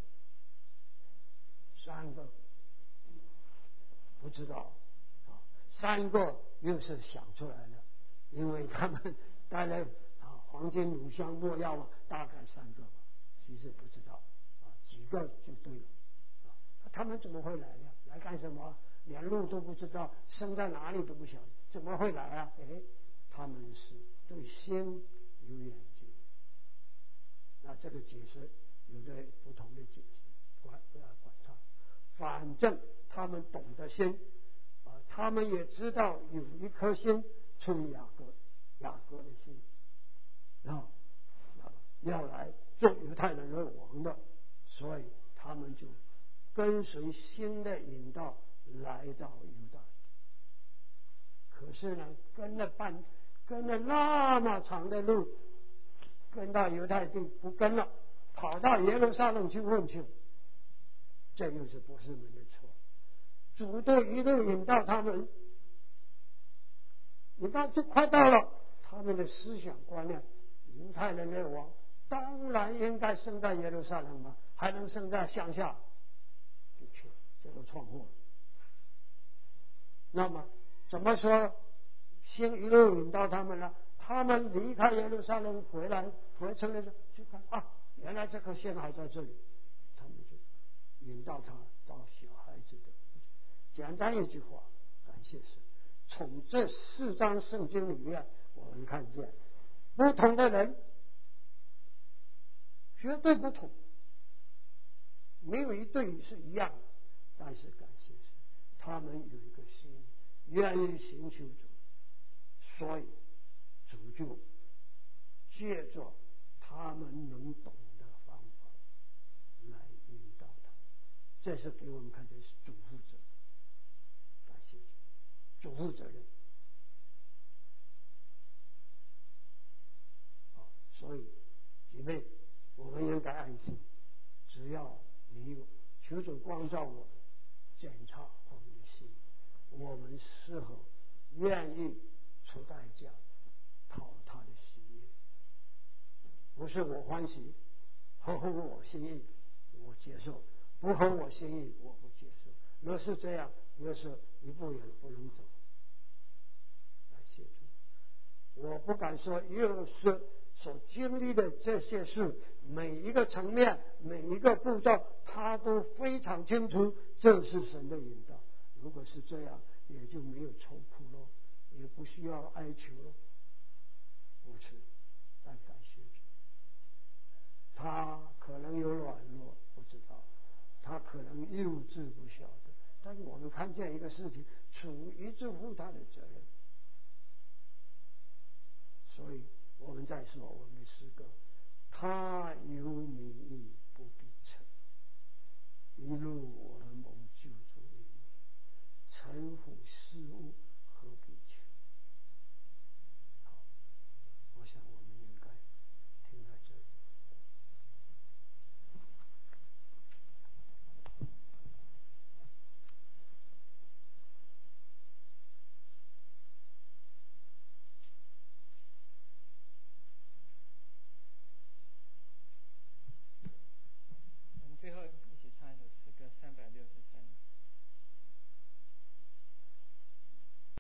？3个，不知道3个又是想出来的，因为他们带来黄金、乳香、没药大概3个吧，其实不知道几个就对了。他们怎么会来呢？来干什么？连路都不知道，生在哪里都不晓得，怎么会来他们是对心有眼睛。那这个解释有的不同的解释，不要管它，反正他们懂得心他们也知道有一颗心出雅各的心要来做犹太人的王的，所以他们就跟随新的引导来到犹大。可是呢，跟了那么长的路，跟到犹太地不跟了，跑到耶路撒冷去问去，这又是博士们的错。主都一路引导他们，引导就快到了，他们的思想观念，犹太人的王当然应该生在耶路撒冷嘛，还能生在乡下？的确，这个闯祸。那么怎么说先一路引导他们呢？他们离开耶路撒冷回城的时候就看原来这颗线还在这里，他们就引导他到小孩子的。简单一句话，感谢神。从这4章圣经里面，我们看见不同的人绝对不同，没有一对是一样的，但是感谢神，他们有一个心愿意寻求主，所以主就借着他们能懂的方法来引导他。这是给我们看的是主负责，感谢主负责任。所以姐妹，我们应该安心，只要你有求主光照我们，检查我们的心，我们是否愿意出代价讨他的喜悦。不是我欢喜，合乎我心意我接受，不合我心意我不接受。若是这样，若是一步也不能走。来协助，我不敢说又是所经历的这些事，每一个层面每一个步骤他都非常清楚，这是神的引导。如果是这样，也就没有愁苦了，也不需要哀求了。不是，但感谢主，他可能有软弱，不知道，他可能幼稚不晓得，但我们看见一个事情，主一直负他的责任。 再说我们诗歌，他有名义不必称，一路